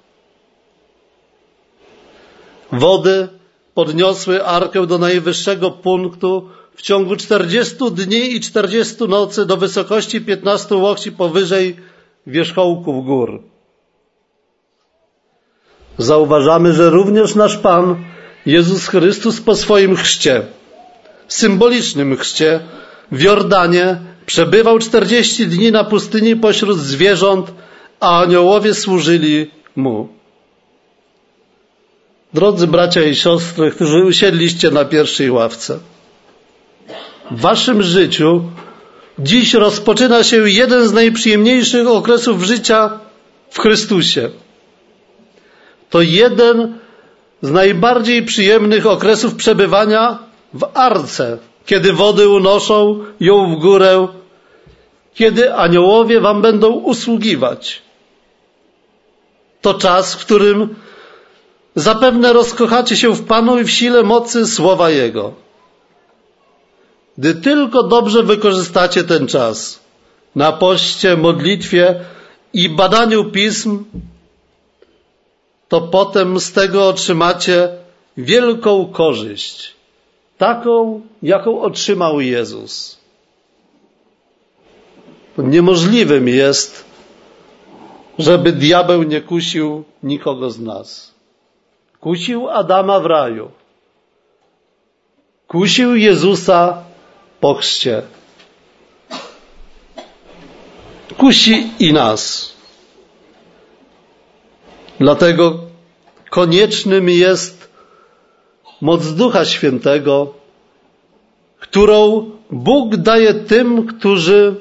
Wody podniosły arkę do najwyższego punktu w ciągu czterdziestu dni i czterdziestu nocy do wysokości piętnastu łokci powyżej wierzchołków gór. Zauważamy, że również nasz Pan Jezus Chrystus po swoim chrzcie, symbolicznym chrzcie w Jordanie, przebywał czterdzieści dni na pustyni pośród zwierząt, a aniołowie służyli Mu. Drodzy bracia i siostry, którzy usiedliście na pierwszej ławce, w waszym życiu dziś rozpoczyna się jeden z najprzyjemniejszych okresów życia w Chrystusie. To jeden z najbardziej przyjemnych okresów przebywania w arce, kiedy wody unoszą ją w górę, kiedy aniołowie wam będą usługiwać. To czas, w którym zapewne rozkochacie się w Panu i w sile mocy słowa Jego. Gdy tylko dobrze wykorzystacie ten czas na poście, modlitwie i badaniu pism, to potem z tego otrzymacie wielką korzyść, taką, jaką otrzymał Jezus. Niemożliwym jest, żeby diabeł nie kusił nikogo z nas. Kusił Adama w raju. Kusił Jezusa po chrzcie. Kusi i nas. Dlatego koniecznym jest moc Ducha Świętego, którą Bóg daje tym, którzy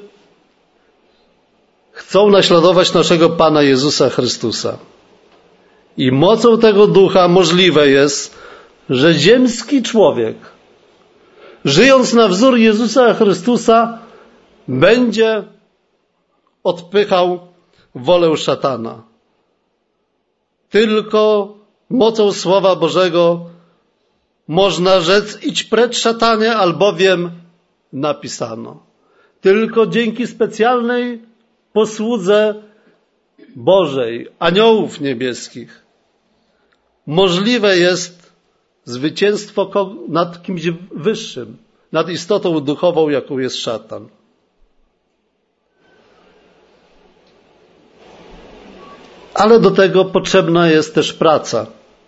chcą naśladować naszego Pana Jezusa Chrystusa. I mocą tego Ducha możliwe jest, że ziemski człowiek, żyjąc na wzór Jezusa Chrystusa, będzie odpychał wolę szatana. Tylko mocą Słowa Bożego można rzec: idź precz, szatanie, albowiem napisano. Tylko dzięki specjalnej posłudze Bożej, aniołów niebieskich, możliwe jest zwycięstwo nad kimś wyższym, nad istotą duchową, jaką jest szatan. Ale do tego potrzebna jest też praca.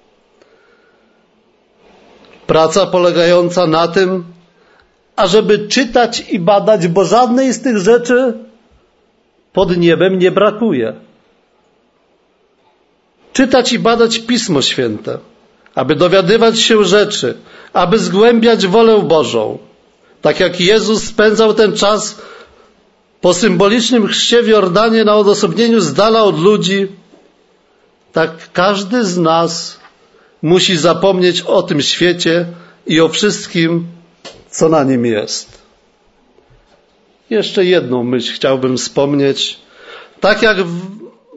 Praca polegająca na tym, ażeby czytać i badać, bo żadnej z tych rzeczy pod niebem nie brakuje. Czytać i badać Pismo Święte, aby dowiadywać się rzeczy, aby zgłębiać wolę Bożą. Tak jak Jezus spędzał ten czas po symbolicznym chrzcie w Jordanie na odosobnieniu z dala od ludzi, tak każdy z nas musi zapomnieć o tym świecie i o wszystkim, co na nim jest. Jeszcze jedną myśl chciałbym wspomnieć. Tak jak w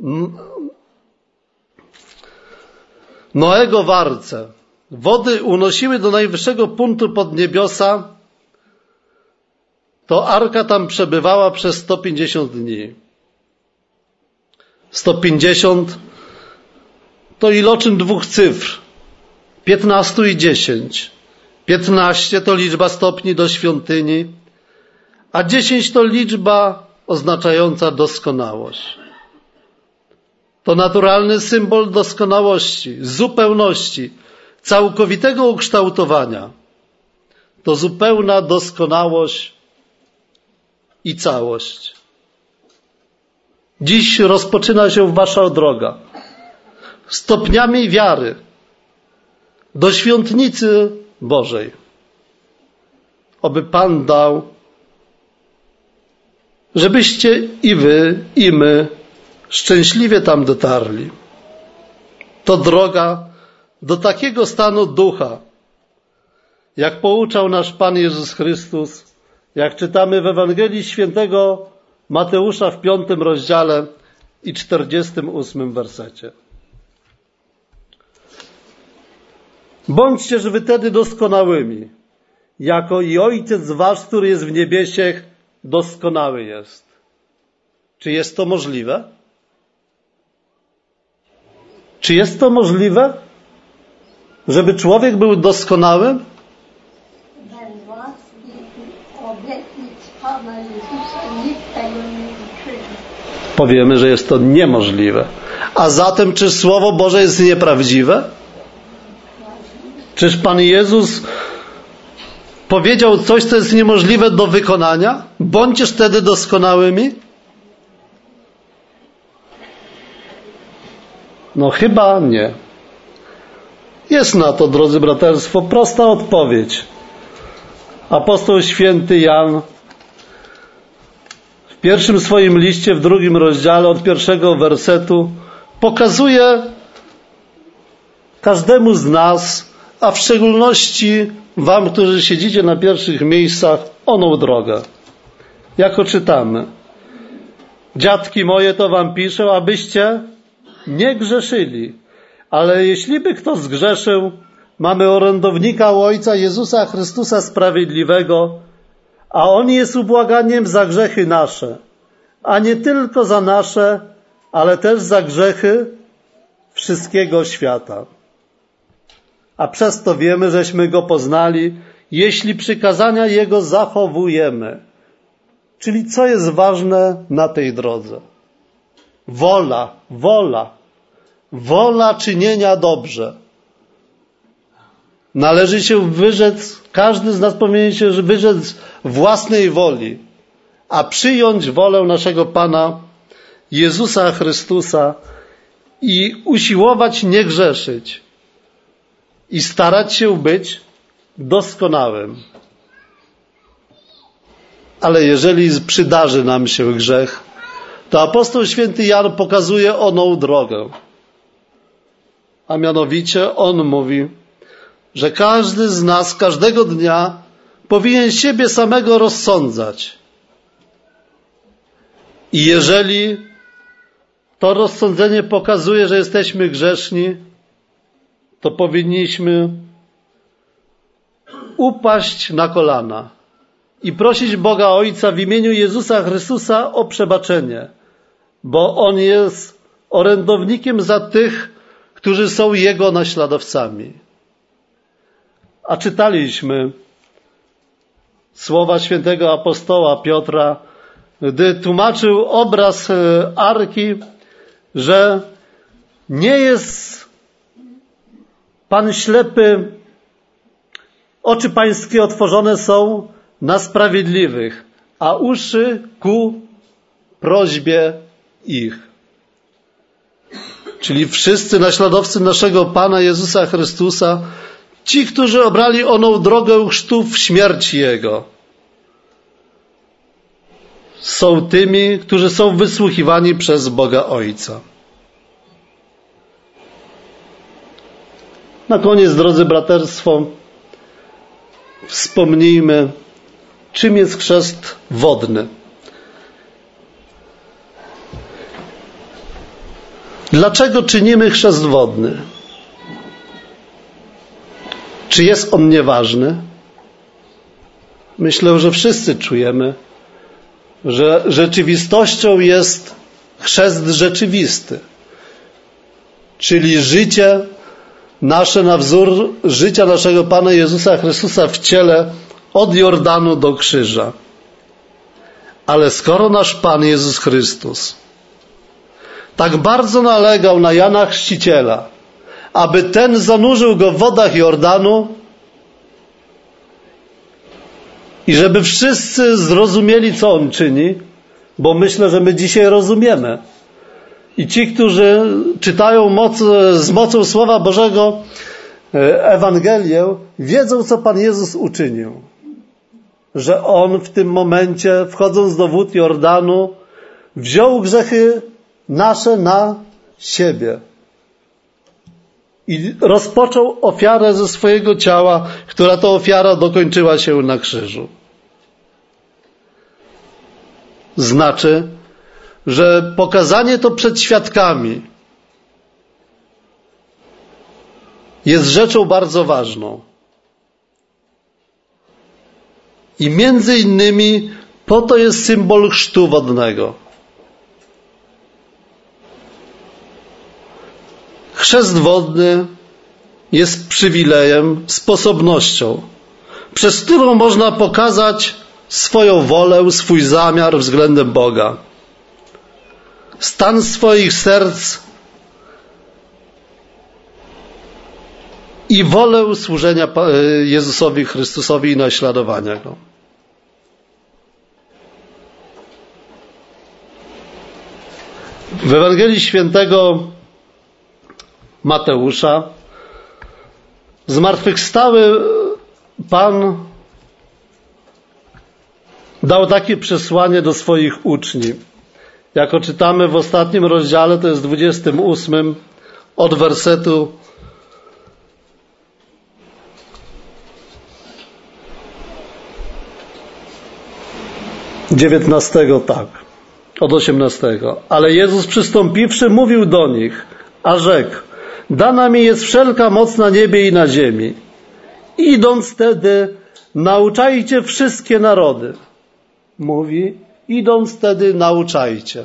Noego w arce wody unosiły do najwyższego punktu pod niebiosa, to arka tam przebywała przez sto pięćdziesiąt dni. sto pięćdziesiąt to iloczyn dwóch cyfr, piętnastu i dziesięć. piętnaście to liczba stopni do świątyni, a dziesięć to liczba oznaczająca doskonałość. To naturalny symbol doskonałości, zupełności, całkowitego ukształtowania. To zupełna doskonałość i całość. Dziś rozpoczyna się wasza droga stopniami wiary do świątnicy Bożej. Oby Pan dał, żebyście i wy, i my szczęśliwie tam dotarli. To droga do takiego stanu ducha, jak pouczał nasz Pan Jezus Chrystus, jak czytamy w Ewangelii Świętego Mateusza w piątym rozdziale i czterdziestym ósmym wersecie. Bądźcież wy tedy doskonałymi, jako i Ojciec wasz, który jest w niebiesiech, doskonały jest. Czy jest to możliwe? Czy jest to możliwe, żeby człowiek był doskonałym? Bez łaski i obietnic Pana Jezusa nikt tego nie uczyni. Powiemy, że jest to niemożliwe. A zatem, czy Słowo Boże jest nieprawdziwe? Czyż Pan Jezus powiedział coś, co jest niemożliwe do wykonania? Bądźcie wtedy doskonałymi? No chyba nie. Jest na to, drodzy braterstwo, prosta odpowiedź. Apostoł święty Jan w pierwszym swoim liście, w drugim rozdziale, od pierwszego wersetu pokazuje każdemu z nas, a w szczególności wam, którzy siedzicie na pierwszych miejscach, oną drogę. Jako czytamy: dziadki moje, to wam piszę, abyście nie grzeszyli. Ale jeśli by kto zgrzeszył, mamy orędownika u Ojca, Jezusa Chrystusa Sprawiedliwego, a On jest ubłaganiem za grzechy nasze, a nie tylko za nasze, ale też za grzechy wszystkiego świata. A przez to wiemy, żeśmy Go poznali, jeśli przykazania Jego zachowujemy. Czyli co jest ważne na tej drodze? Wola, wola, wola czynienia dobrze. Należy się wyrzec, każdy z nas powinien się wyrzec własnej woli, a przyjąć wolę naszego Pana Jezusa Chrystusa i usiłować nie grzeszyć i starać się być doskonałym. Ale jeżeli przydarzy nam się grzech, to apostoł święty Jan pokazuje oną drogę. A mianowicie on mówi, że każdy z nas każdego dnia powinien siebie samego rozsądzać. I jeżeli to rozsądzenie pokazuje, że jesteśmy grzeszni, to powinniśmy upaść na kolana i prosić Boga Ojca w imieniu Jezusa Chrystusa o przebaczenie, bo On jest orędownikiem za tych, którzy są Jego naśladowcami. A czytaliśmy słowa świętego apostoła Piotra, gdy tłumaczył obraz arki, że nie jest Pan ślepy, oczy Pańskie otworzone są na sprawiedliwych, a uszy ku prośbie ich. czyli wszyscy naśladowcy naszego Pana Jezusa Chrystusa, ci, którzy obrali oną drogę chrztu w śmierci Jego, są tymi, którzy są wysłuchiwani przez Boga Ojca. Na koniec, drodzy braterstwo, wspomnijmy, czym jest chrzest wodny. Dlaczego czynimy chrzest wodny? Czy jest on nieważny? Myślę, że wszyscy czujemy, że rzeczywistością jest chrzest rzeczywisty, czyli życie nasze na wzór życia naszego Pana Jezusa Chrystusa w ciele od Jordanu do krzyża. Ale skoro nasz Pan Jezus Chrystus tak bardzo nalegał na Jana Chrzciciela, aby ten zanurzył go w wodach Jordanu i żeby wszyscy zrozumieli, co on czyni, bo myślę, że my dzisiaj rozumiemy. I ci, którzy czytają moc, z mocą Słowa Bożego Ewangelię, wiedzą, co Pan Jezus uczynił. Że On w tym momencie, wchodząc do wód Jordanu, wziął grzechy nasze na siebie. I rozpoczął ofiarę ze swojego ciała, która to ofiara dokończyła się na krzyżu. Znaczy, że pokazanie to przed świadkami jest rzeczą bardzo ważną. I między innymi po to jest symbol chrztu wodnego. Chrzest wodny jest przywilejem, sposobnością, przez którą można pokazać swoją wolę, swój zamiar względem Boga. Stan swoich serc i wolę służenia Jezusowi Chrystusowi i naśladowania Go. W Ewangelii Świętego Mateusza zmartwychwstały Pan dał takie przesłanie do swoich uczniów. Jako czytamy w ostatnim rozdziale, to jest dwudziestym ósmym, od wersetu dziewiętnastego, tak, od osiemnastego. Ale Jezus przystąpiwszy mówił do nich, a rzekł, dana mi jest wszelka moc na niebie i na ziemi. Idąc tedy, nauczajcie wszystkie narody. Mówi, idąc tedy, nauczajcie.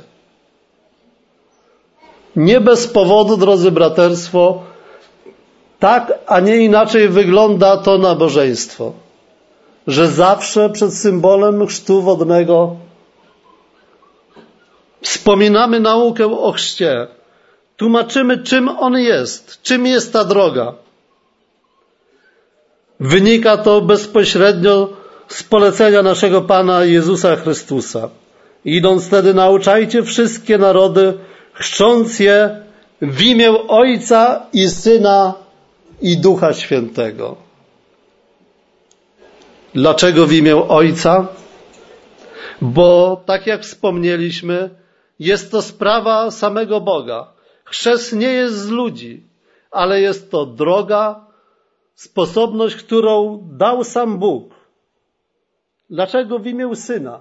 Nie bez powodu, drodzy braterstwo, tak, a nie inaczej wygląda to nabożeństwo, że zawsze przed symbolem chrztu wodnego wspominamy naukę o chrzcie. Tłumaczymy, czym on jest, czym jest ta droga. Wynika to bezpośrednio z polecenia naszego Pana Jezusa Chrystusa. Idąc tedy, nauczajcie wszystkie narody, chrzcząc je w imię Ojca i Syna i Ducha Świętego. Dlaczego w imię Ojca? Bo, tak jak wspomnieliśmy, jest to sprawa samego Boga. Chrzest nie jest z ludzi, ale jest to droga, sposobność, którą dał sam Bóg. Dlaczego w imię Syna?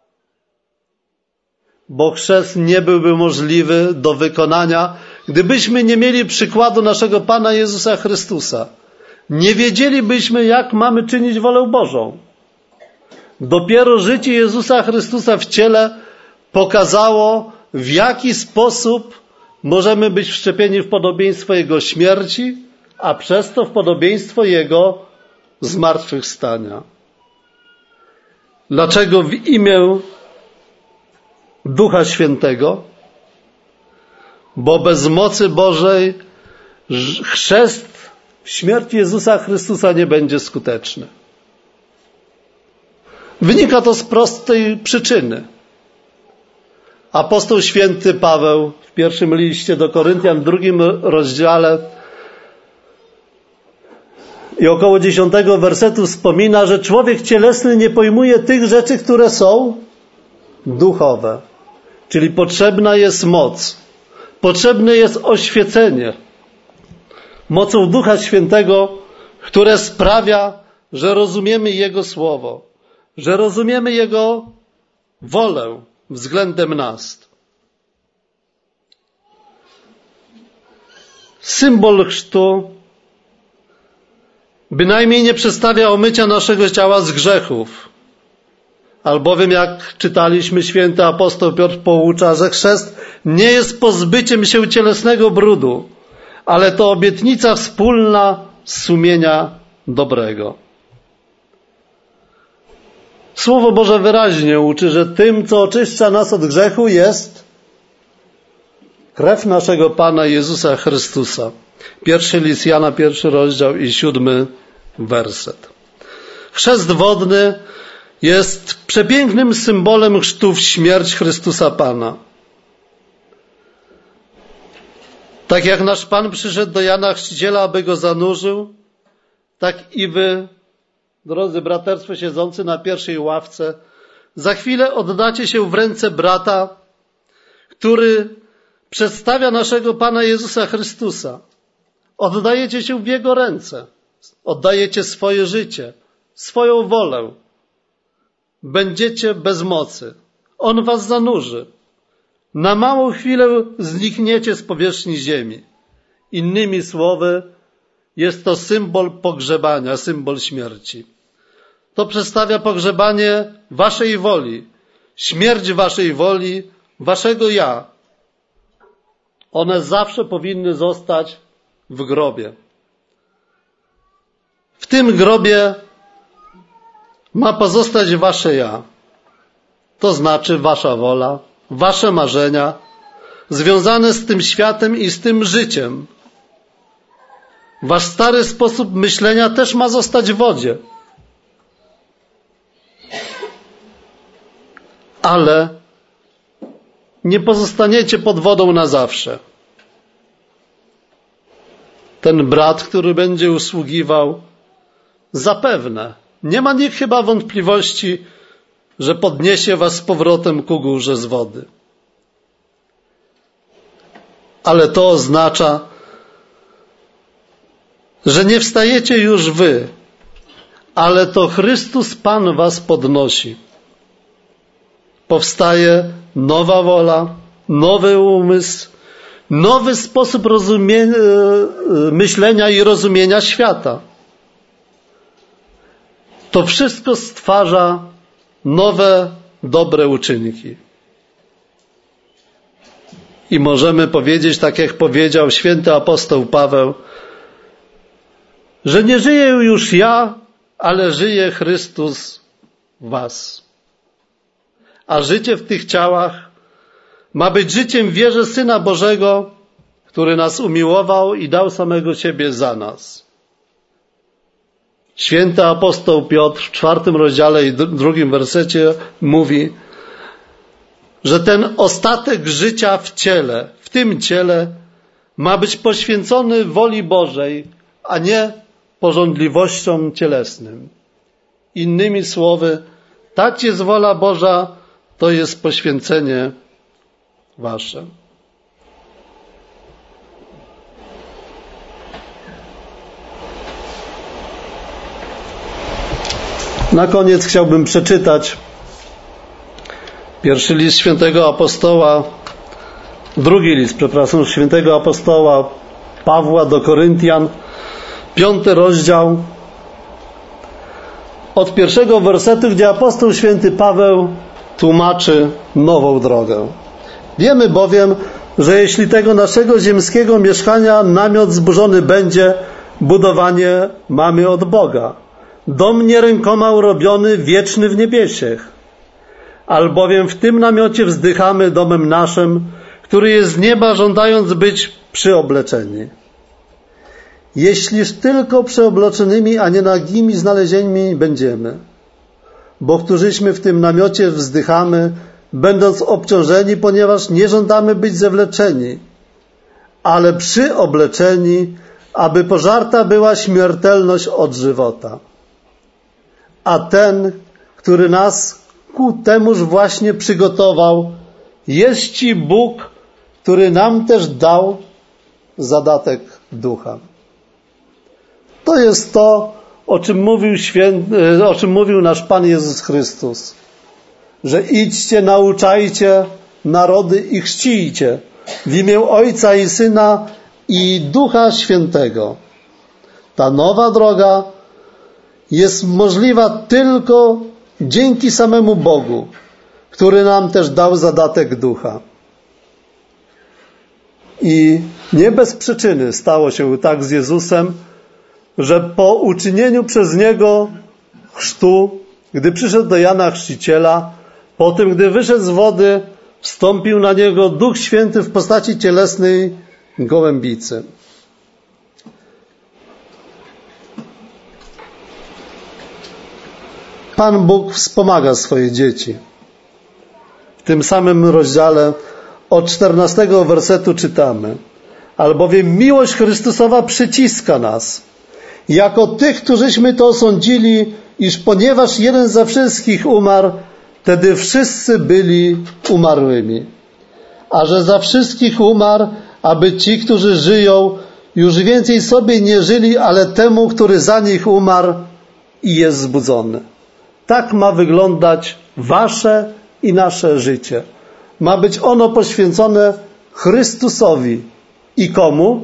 Bo chrzest nie byłby możliwy do wykonania, gdybyśmy nie mieli przykładu naszego Pana Jezusa Chrystusa. Nie wiedzielibyśmy, jak mamy czynić wolę Bożą. Dopiero życie Jezusa Chrystusa w ciele pokazało, w jaki sposób możemy być wszczepieni w podobieństwo Jego śmierci, a przez to w podobieństwo Jego zmartwychwstania. Dlaczego w imię Ducha Świętego? Bo bez mocy Bożej chrzest w śmierci Jezusa Chrystusa nie będzie skuteczny. Wynika to z prostej przyczyny. Apostoł święty Paweł w pierwszym liście do Koryntian, w drugim rozdziale i około dziesiątego wersetu wspomina, że człowiek cielesny nie pojmuje tych rzeczy, które są duchowe. Czyli potrzebna jest moc. Potrzebne jest oświecenie. Mocą Ducha Świętego, które sprawia, że rozumiemy Jego Słowo, że rozumiemy Jego wolę względem nas. Symbol chrztu bynajmniej nie przedstawia omycia naszego ciała z grzechów. Albowiem, jak czytaliśmy, święty apostoł Piotr poucza, że chrzest nie jest pozbyciem się cielesnego brudu, ale to obietnica wspólna sumienia dobrego. Słowo Boże wyraźnie uczy, że tym, co oczyszcza nas od grzechu, jest krew naszego Pana Jezusa Chrystusa. Pierwszy list Jana, pierwszy rozdział i siódmy werset. Chrzest wodny jest przepięknym symbolem chrztu w śmierć Chrystusa Pana. Tak jak nasz Pan przyszedł do Jana Chrzciciela, aby go zanurzył, tak i wy, drodzy braterstwo siedzący na pierwszej ławce, za chwilę oddacie się w ręce brata, który przedstawia naszego Pana Jezusa Chrystusa. Oddajecie się w Jego ręce. Oddajecie swoje życie, swoją wolę. Będziecie bez mocy. On was zanurzy. Na małą chwilę znikniecie z powierzchni ziemi. Innymi słowy, jest to symbol pogrzebania, symbol śmierci. To przedstawia pogrzebanie waszej woli, śmierć waszej woli, waszego ja. One zawsze powinny zostać w grobie. W tym grobie ma pozostać wasze ja. To znaczy wasza wola, wasze marzenia, związane z tym światem i z tym życiem. Wasz stary sposób myślenia też ma zostać w wodzie. Ale nie pozostaniecie pod wodą na zawsze. Ten brat, który będzie usługiwał, zapewne, nie ma nikt chyba wątpliwości, że podniesie was z powrotem ku górze z wody. Ale to oznacza, że nie wstajecie już wy, ale to Chrystus Pan was podnosi. Powstaje nowa wola, nowy umysł, nowy sposób rozumie- myślenia i rozumienia świata. To wszystko stwarza nowe, dobre uczynki. I możemy powiedzieć, tak jak powiedział święty apostoł Paweł, że nie żyję już ja, ale żyje Chrystus w was. A życie w tych ciałach ma być życiem w wierze Syna Bożego, który nas umiłował i dał samego siebie za nas. Święty apostoł Piotr w czwartym rozdziale i drugim wersecie mówi, że ten ostatek życia w ciele, w tym ciele, ma być poświęcony woli Bożej, a nie pożądliwościom cielesnym. Innymi słowy, tak jest wola Boża, to jest poświęcenie wasze. Na koniec chciałbym przeczytać pierwszy list świętego apostoła, drugi list, przepraszam, świętego apostoła Pawła do Koryntian, piąty rozdział, od pierwszego wersetu, gdzie apostoł święty Paweł tłumaczy nową drogę. Wiemy bowiem, że jeśli tego naszego ziemskiego mieszkania namiot zburzony będzie, budowanie mamy od Boga. Dom nie rękoma urobiony, wieczny w niebiesiech. Albowiem w tym namiocie wzdychamy domem naszym, który jest z nieba, żądając być przyobleczeni. Jeśliż tylko przyobleczonymi, a nie nagimi znalezieni będziemy. Bo którzyśmy w tym namiocie wzdychamy, będąc obciążeni, ponieważ nie żądamy być zewleczeni, ale przyobleczeni, aby pożarta była śmiertelność od żywota. A ten, który nas ku temuż właśnie przygotował, jest Ci Bóg, który nam też dał zadatek Ducha. To jest to, o czym mówił, święty, o czym mówił nasz Pan Jezus Chrystus. Że idźcie, nauczajcie narody i chrzcijcie w imię Ojca i Syna i Ducha Świętego. Ta nowa droga jest możliwa tylko dzięki samemu Bogu, który nam też dał zadatek Ducha. I nie bez przyczyny stało się tak z Jezusem, że po uczynieniu przez Niego chrztu, gdy przyszedł do Jana Chrzciciela, po tym, gdy wyszedł z wody, wstąpił na Niego Duch Święty w postaci cielesnej gołębicy. Pan Bóg wspomaga swoje dzieci. W tym samym rozdziale od czternastego wersetu czytamy: albowiem miłość Chrystusowa przyciska nas, jako tych, którzyśmy to osądzili, iż ponieważ jeden za wszystkich umarł, wtedy wszyscy byli umarłymi. A że za wszystkich umarł, aby ci, którzy żyją, już więcej sobie nie żyli, ale temu, który za nich umarł i jest zbudzony. Tak ma wyglądać wasze i nasze życie. Ma być ono poświęcone Chrystusowi. I komu?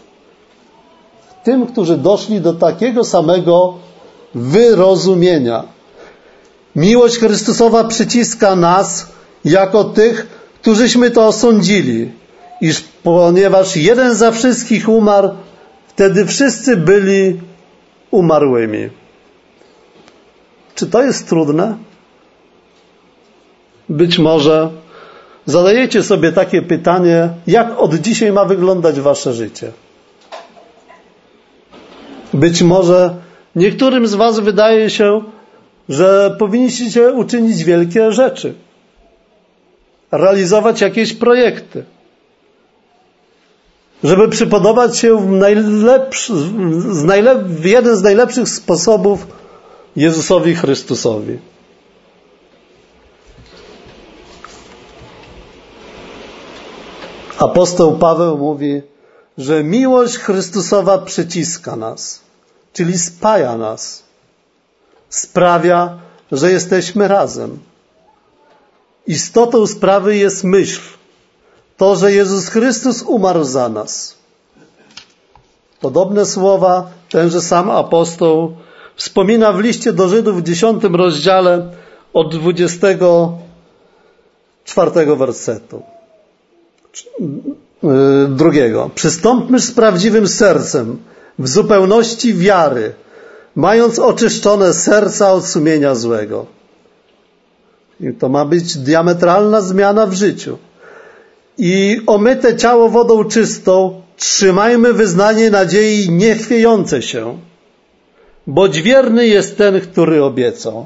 Tym, którzy doszli do takiego samego wyrozumienia. Miłość Chrystusowa przyciska nas jako tych, którzyśmy to osądzili, iż ponieważ jeden za wszystkich umarł, wtedy wszyscy byli umarłymi. Czy to jest trudne? Być może zadajecie sobie takie pytanie, jak od dzisiaj ma wyglądać wasze życie. Być może niektórym z was wydaje się, że powinniście uczynić wielkie rzeczy, realizować jakieś projekty, żeby przypodobać się w, najlepszy, z najlep, w jeden z najlepszych sposobów Jezusowi Chrystusowi. Apostoł Paweł mówi, że miłość Chrystusowa przyciska nas, czyli spaja nas, sprawia, że jesteśmy razem. Istotą sprawy jest myśl, to, że Jezus Chrystus umarł za nas. Podobne słowa tenże sam apostoł wspomina w liście do Żydów w dziesiątym rozdziale od dwudziestego czwartego wersetu. Drugiego. Przystąpmy z prawdziwym sercem, w zupełności wiary, mając oczyszczone serca od sumienia złego. I to ma być diametralna zmiana w życiu. I omyte ciało wodą czystą, trzymajmy wyznanie nadziei niechwiejące się, boć wierny jest ten, który obiecał.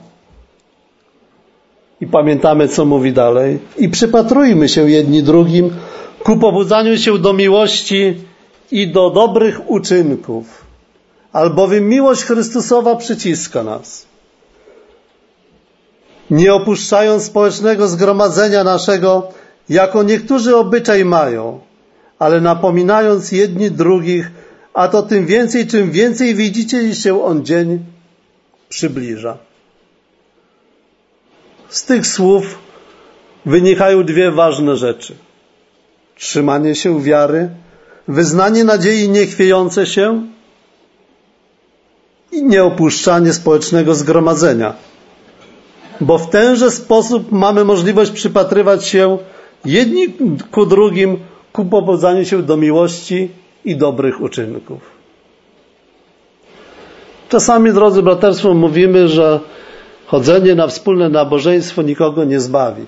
I pamiętamy, co mówi dalej. I przypatrujmy się jedni drugim ku pobudzaniu się do miłości i do dobrych uczynków, albowiem miłość Chrystusowa przyciska nas. Nie opuszczając społecznego zgromadzenia naszego, jako niektórzy obyczaj mają, ale napominając jedni drugich, a to tym więcej, czym więcej widzicie się on dzień przybliża. Z tych słów wynikają dwie ważne rzeczy. Trzymanie się wiary, wyznanie nadziei niechwiejące się i nieopuszczanie społecznego zgromadzenia. Bo w tenże sposób mamy możliwość przypatrywać się jedni ku drugim ku pobudzaniu się do miłości i dobrych uczynków. Czasami, drodzy braterstwo, mówimy, że chodzenie na wspólne nabożeństwo nikogo nie zbawi.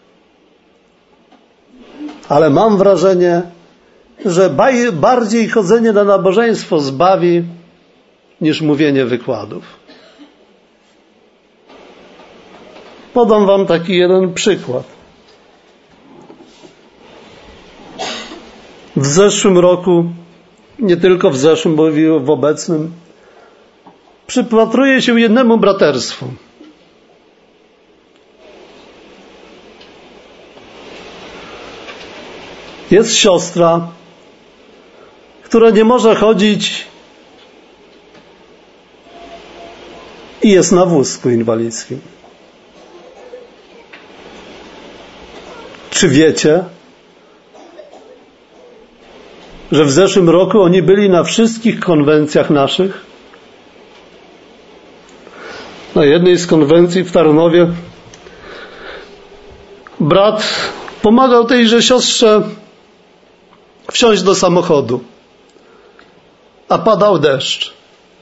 Ale mam wrażenie, że bardziej chodzenie na nabożeństwo zbawi niż mówienie wykładów. Podam wam taki jeden przykład. w zeszłym roku, nie tylko w zeszłym, bo i w obecnym, przypatruję się jednemu braterstwu. Jest siostra, która nie może chodzić i jest na wózku inwalidzkim. Czy wiecie, że w zeszłym roku oni byli na wszystkich konwencjach naszych? Na jednej z konwencji w Tarnowie brat pomagał tejże siostrze wsiąść do samochodu, a padał deszcz.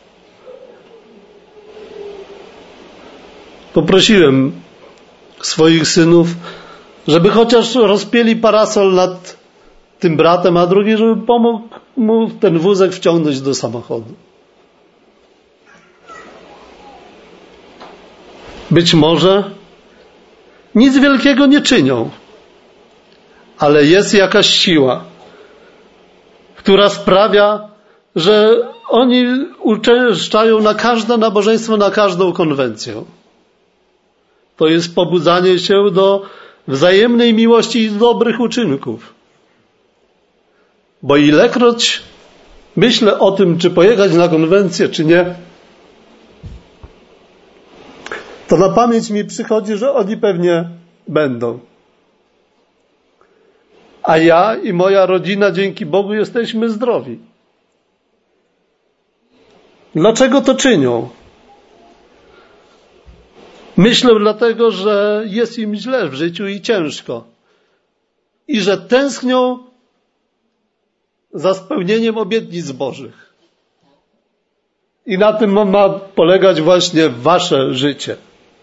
Poprosiłem swoich synów, żeby chociaż rozpięli parasol nad tym bratem, a drugi, żeby pomógł mu ten wózek wciągnąć do samochodu. Być może nic wielkiego nie czynią, ale jest jakaś siła, która sprawia, że oni uczęszczają na każde nabożeństwo, na każdą konwencję. To jest pobudzanie się do wzajemnej miłości i dobrych uczynków. Bo ilekroć myślę o tym, czy pojechać na konwencję, czy nie, to na pamięć mi przychodzi, że oni pewnie będą. A ja i moja rodzina, dzięki Bogu, jesteśmy zdrowi. Dlaczego to czynią? Myślę dlatego, że jest im źle w życiu i ciężko. I że tęsknią za spełnieniem obietnic Bożych. I na tym ma polegać właśnie wasze życie.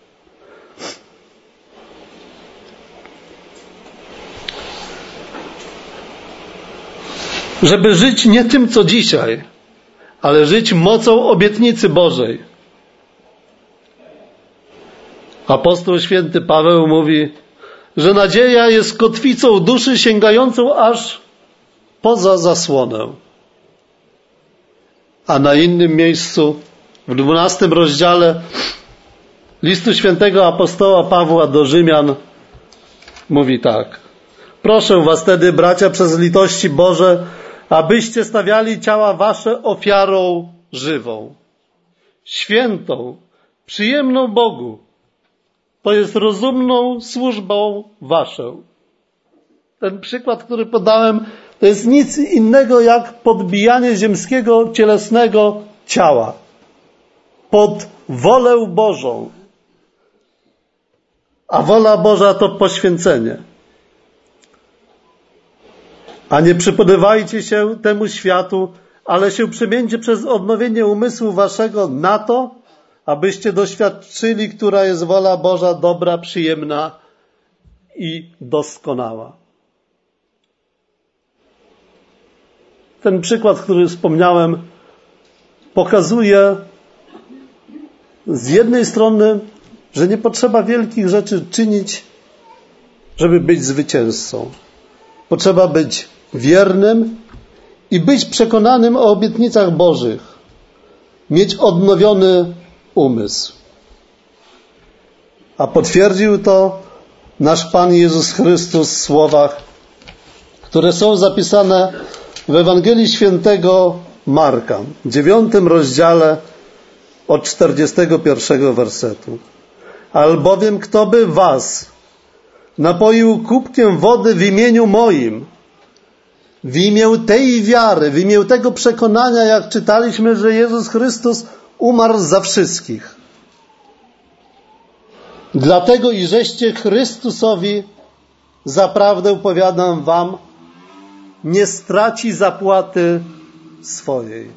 Żeby żyć nie tym, co dzisiaj, ale żyć mocą obietnicy Bożej. Apostoł święty Paweł mówi, że nadzieja jest kotwicą duszy sięgającą aż poza zasłonę. A na innym miejscu, w dwunastym rozdziale listu świętego apostoła Pawła do Rzymian mówi tak. Proszę was tedy, bracia, przez litości Boże, abyście stawiali ciała wasze ofiarą żywą, świętą, przyjemną Bogu. To jest rozumną służbą waszą. Ten przykład, który podałem, to jest nic innego jak podbijanie ziemskiego, cielesnego ciała pod wolę Bożą. A wola Boża to poświęcenie. A nie przypodobajcie się temu światu, ale się przemieńcie przez odnowienie umysłu waszego na to, abyście doświadczyli, która jest wola Boża, dobra, przyjemna i doskonała. Ten przykład, który wspomniałem, pokazuje z jednej strony, że nie potrzeba wielkich rzeczy czynić, żeby być zwycięzcą. Potrzeba być wiernym i być przekonanym o obietnicach Bożych. Mieć odnowiony umysł. A potwierdził to nasz Pan Jezus Chrystus w słowach, które są zapisane w Ewangelii Świętego Marka, w dziewiątym rozdziale od czterdziestego pierwszego wersetu. Albowiem kto by was napoił kubkiem wody w imieniu moim, w imię tej wiary, w imię tego przekonania, jak czytaliśmy, że Jezus Chrystus umarł za wszystkich. Dlatego i żeście Chrystusowi, zaprawdę powiadam wam, nie straci zapłaty swojej.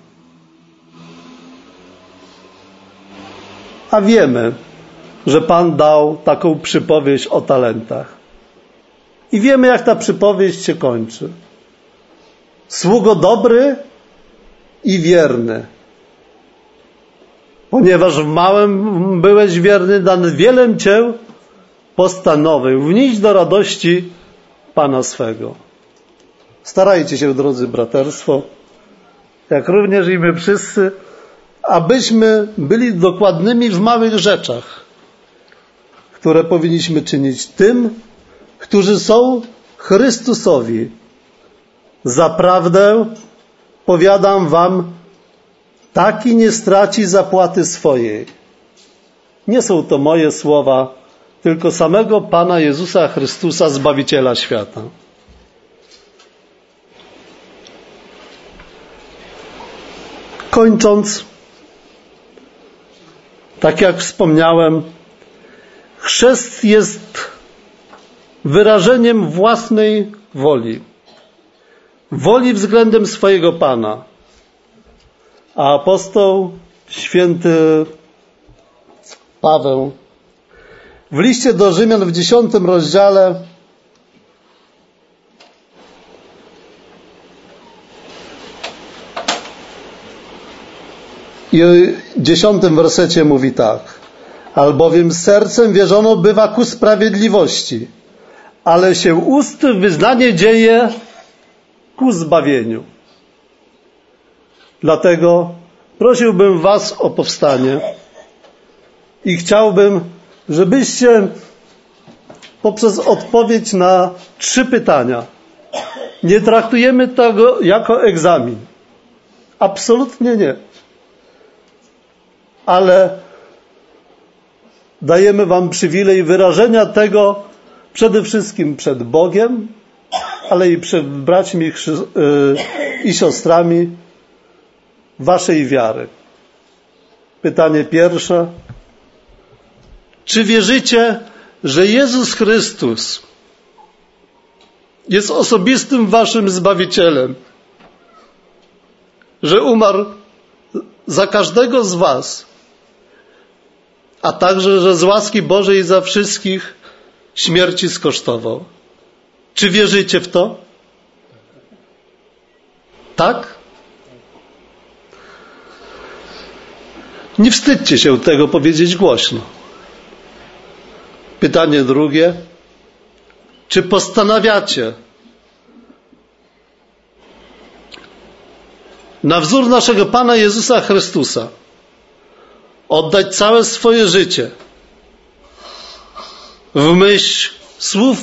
A wiemy, że Pan dał taką przypowieść o talentach. I wiemy, jak ta przypowieść się kończy. Sługo dobry i wierny. Ponieważ w małym byłeś wierny, nad wielem cię postanowił wnieść do radości Pana swego. Starajcie się, drodzy braterstwo, jak również i my wszyscy, abyśmy byli dokładnymi w małych rzeczach, które powinniśmy czynić tym, którzy są Chrystusowi. Zaprawdę, powiadam wam, taki nie straci zapłaty swojej. Nie są to moje słowa, tylko samego Pana Jezusa Chrystusa, Zbawiciela świata. Kończąc, tak jak wspomniałem, chrzest jest wyrażeniem własnej woli. Woli względem swojego Pana. A apostoł święty Paweł w liście do Rzymian w dziesiątym rozdziale i dziesiątym wersecie mówi tak: albowiem sercem wierzono bywa ku sprawiedliwości, ale się ust wyznanie dzieje ku zbawieniu. Dlatego prosiłbym was o powstanie i chciałbym, żebyście poprzez odpowiedź na trzy pytania, nie traktujemy tego jako egzamin. Absolutnie nie. Ale dajemy wam przywilej wyrażenia tego przede wszystkim przed Bogiem, ale i przed braćmi i siostrami waszej wiary. Pytanie pierwsze. Czy wierzycie, że Jezus Chrystus jest osobistym waszym Zbawicielem? Że umarł za każdego z was, a także, że z łaski Bożej za wszystkich śmierci skosztował? Czy wierzycie w to? Tak? Nie wstydźcie się tego powiedzieć głośno. Pytanie drugie. Czy postanawiacie na wzór naszego Pana Jezusa Chrystusa oddać całe swoje życie w myśl słów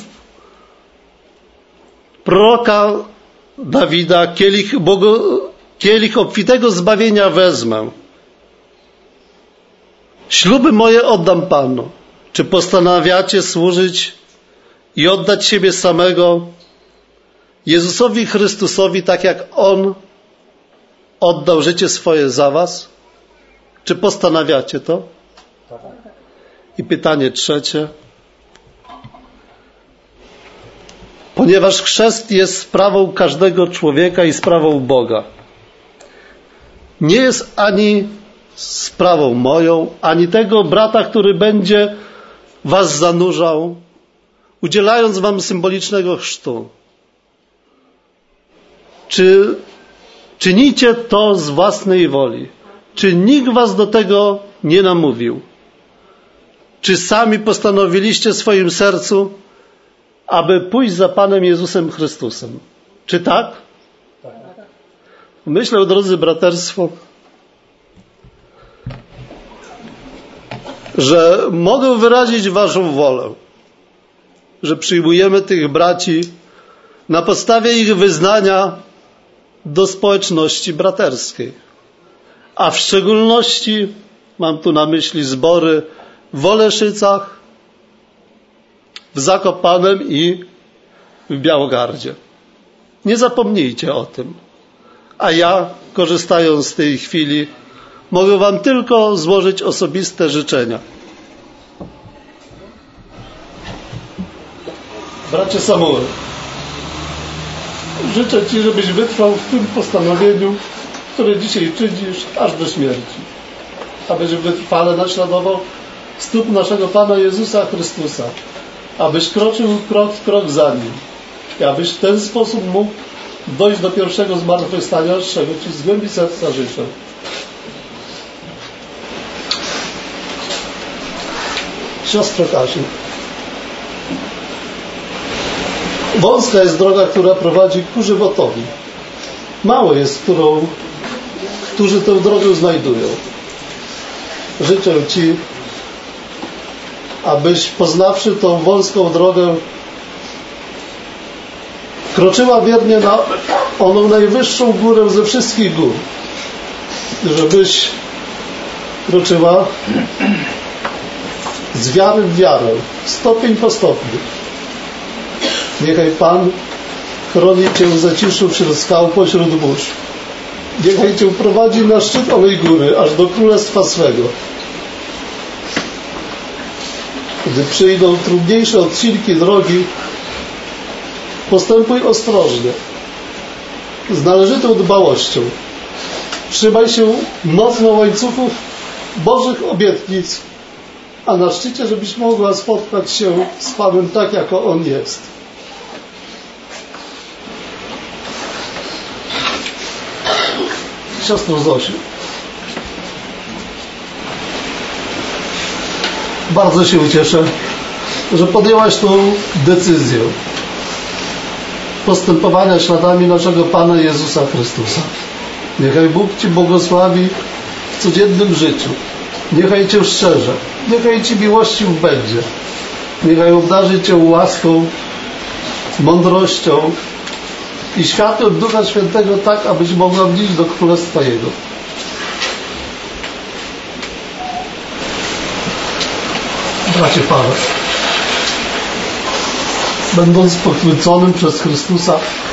proroka Dawida: kielich, Bogu, kielich obfitego zbawienia wezmę, śluby moje oddam Panu? Czy postanawiacie służyć i oddać siebie samego Jezusowi Chrystusowi, tak jak On oddał życie swoje za was? Czy postanawiacie to? I pytanie trzecie. Ponieważ chrzest jest sprawą każdego człowieka i sprawą Boga, nie jest ani sprawą moją, ani tego brata, który będzie was zanurzał, udzielając wam symbolicznego chrztu. Czy czynicie to z własnej woli? Czy nikt was do tego nie namówił? Czy sami postanowiliście w swoim sercu, aby pójść za Panem Jezusem Chrystusem? Czy tak? Myślę, drodzy braterstwo, że mogę wyrazić waszą wolę, że przyjmujemy tych braci na podstawie ich wyznania do społeczności braterskiej. A w szczególności mam tu na myśli zbory w Oleszycach, w Zakopanem i w Białogardzie. Nie zapomnijcie o tym. A ja, korzystając z tej chwili, mogę wam tylko złożyć osobiste życzenia. Bracie Samuel, życzę ci, żebyś wytrwał w tym postanowieniu, które dzisiaj czynisz, aż do śmierci. Abyś wytrwale naśladował stóp naszego Pana Jezusa Chrystusa. Abyś kroczył krok w krok za Nim. I abyś w ten sposób mógł dojść do pierwszego zmartwychwstania, czego ci z głębi serca życzę. Siostro Kasiu, Wąska jest droga, która prowadzi ku żywotowi. Mało jest, którą, którzy tę drogę znajdują. Życzę Ci, abyś poznawszy tą wąską drogę, kroczyła wiernie na oną najwyższą górę ze wszystkich gór. Żebyś kroczyła z wiary w wiarę, stopień po stopniu. Niechaj Pan chroni Cię w zaciszu wśród skał pośród burz. Niechaj Cię prowadzi na szczyt owej góry, aż do królestwa swego. Gdy przyjdą trudniejsze odcinki drogi, postępuj ostrożnie, z należytą dbałością. Trzymaj się mocno łańcuchów Bożych obietnic, a na szczycie, żebyś mogła spotkać się z Panem tak, jako On jest. Siostro Zosiu, bardzo się cieszę, że podjęłaś tą decyzję postępowania śladami naszego Pana Jezusa Chrystusa. Niechaj Bóg Ci błogosławi w codziennym życiu. Niechaj Cię szczerze, niechaj Ci miłością będzie. Niechaj obdarzy Cię łaską, mądrością i światłem Ducha Świętego tak, abyś mogła wnieść do Królestwa Jego. Bracie Paweł, będąc pochwyconym przez Chrystusa,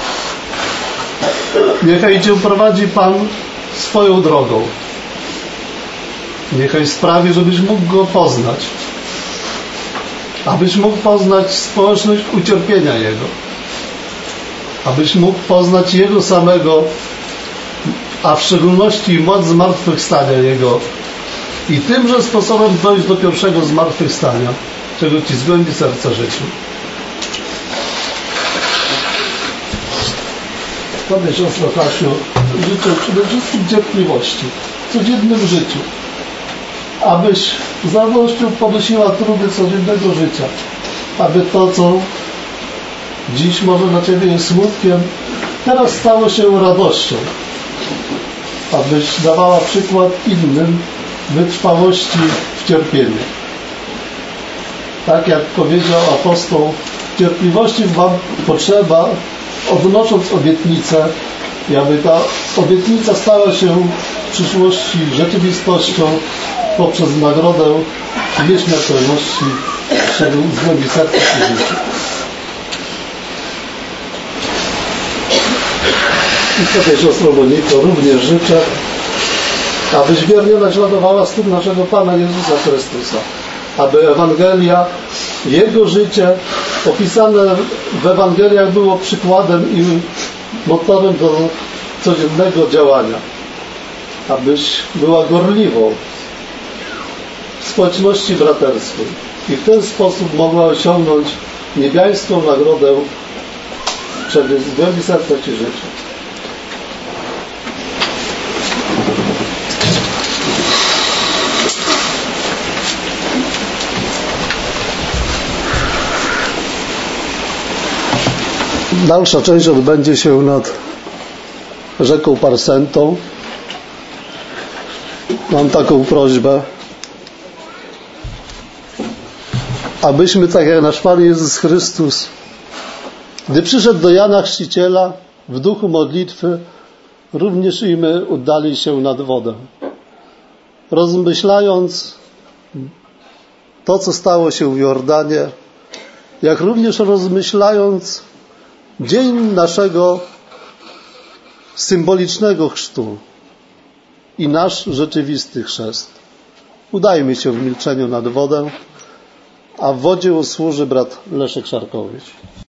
niechaj Cię prowadzi Pan swoją drogą. Niechaj sprawi, żebyś mógł Go poznać. Abyś mógł poznać społeczność ucierpienia Jego. Abyś mógł poznać Jego samego, a w szczególności moc zmartwychwstania Jego. I tymże sposobem dojść do pierwszego zmartwychwstania, czego Ci z głębi serca życzę. Tobie, siostro Kasiu, życzę przede wszystkim cierpliwości w codziennym życiu, abyś z radością ponosiła trudy codziennego życia, aby to, co dziś może dla Ciebie jest smutkiem, teraz stało się radością, abyś dawała przykład innym wytrwałości w cierpieniu. Tak jak powiedział apostoł, cierpliwości Wam potrzeba, odnosząc obietnicę, i aby ta obietnica stała się w przyszłości rzeczywistością poprzez nagrodę nieśmiertelności, czego z głębi serca Ci życzę. I Tobie, siostro Moniko, również życzę, abyś wiernie naśladowała stóp naszego Pana Jezusa Chrystusa, aby Ewangelia, Jego życie opisane w Ewangeliach było przykładem i motorem do codziennego działania, abyś była gorliwą w społeczności braterskiej i w ten sposób mogła osiągnąć niebiańską nagrodę, czego z głębi serca Ci życzę. Dalsza część odbędzie się nad rzeką Parsentą. Mam taką prośbę, abyśmy, tak jak nasz Pan Jezus Chrystus, gdy przyszedł do Jana Chrzciciela w duchu modlitwy, również i my udali się nad wodę, rozmyślając to, co stało się w Jordanie, jak również rozmyślając dzień naszego symbolicznego chrztu i nasz rzeczywisty chrzest. Udajmy się w milczeniu nad wodę, a w wodzie usłuży brat Leszek Szarkowicz.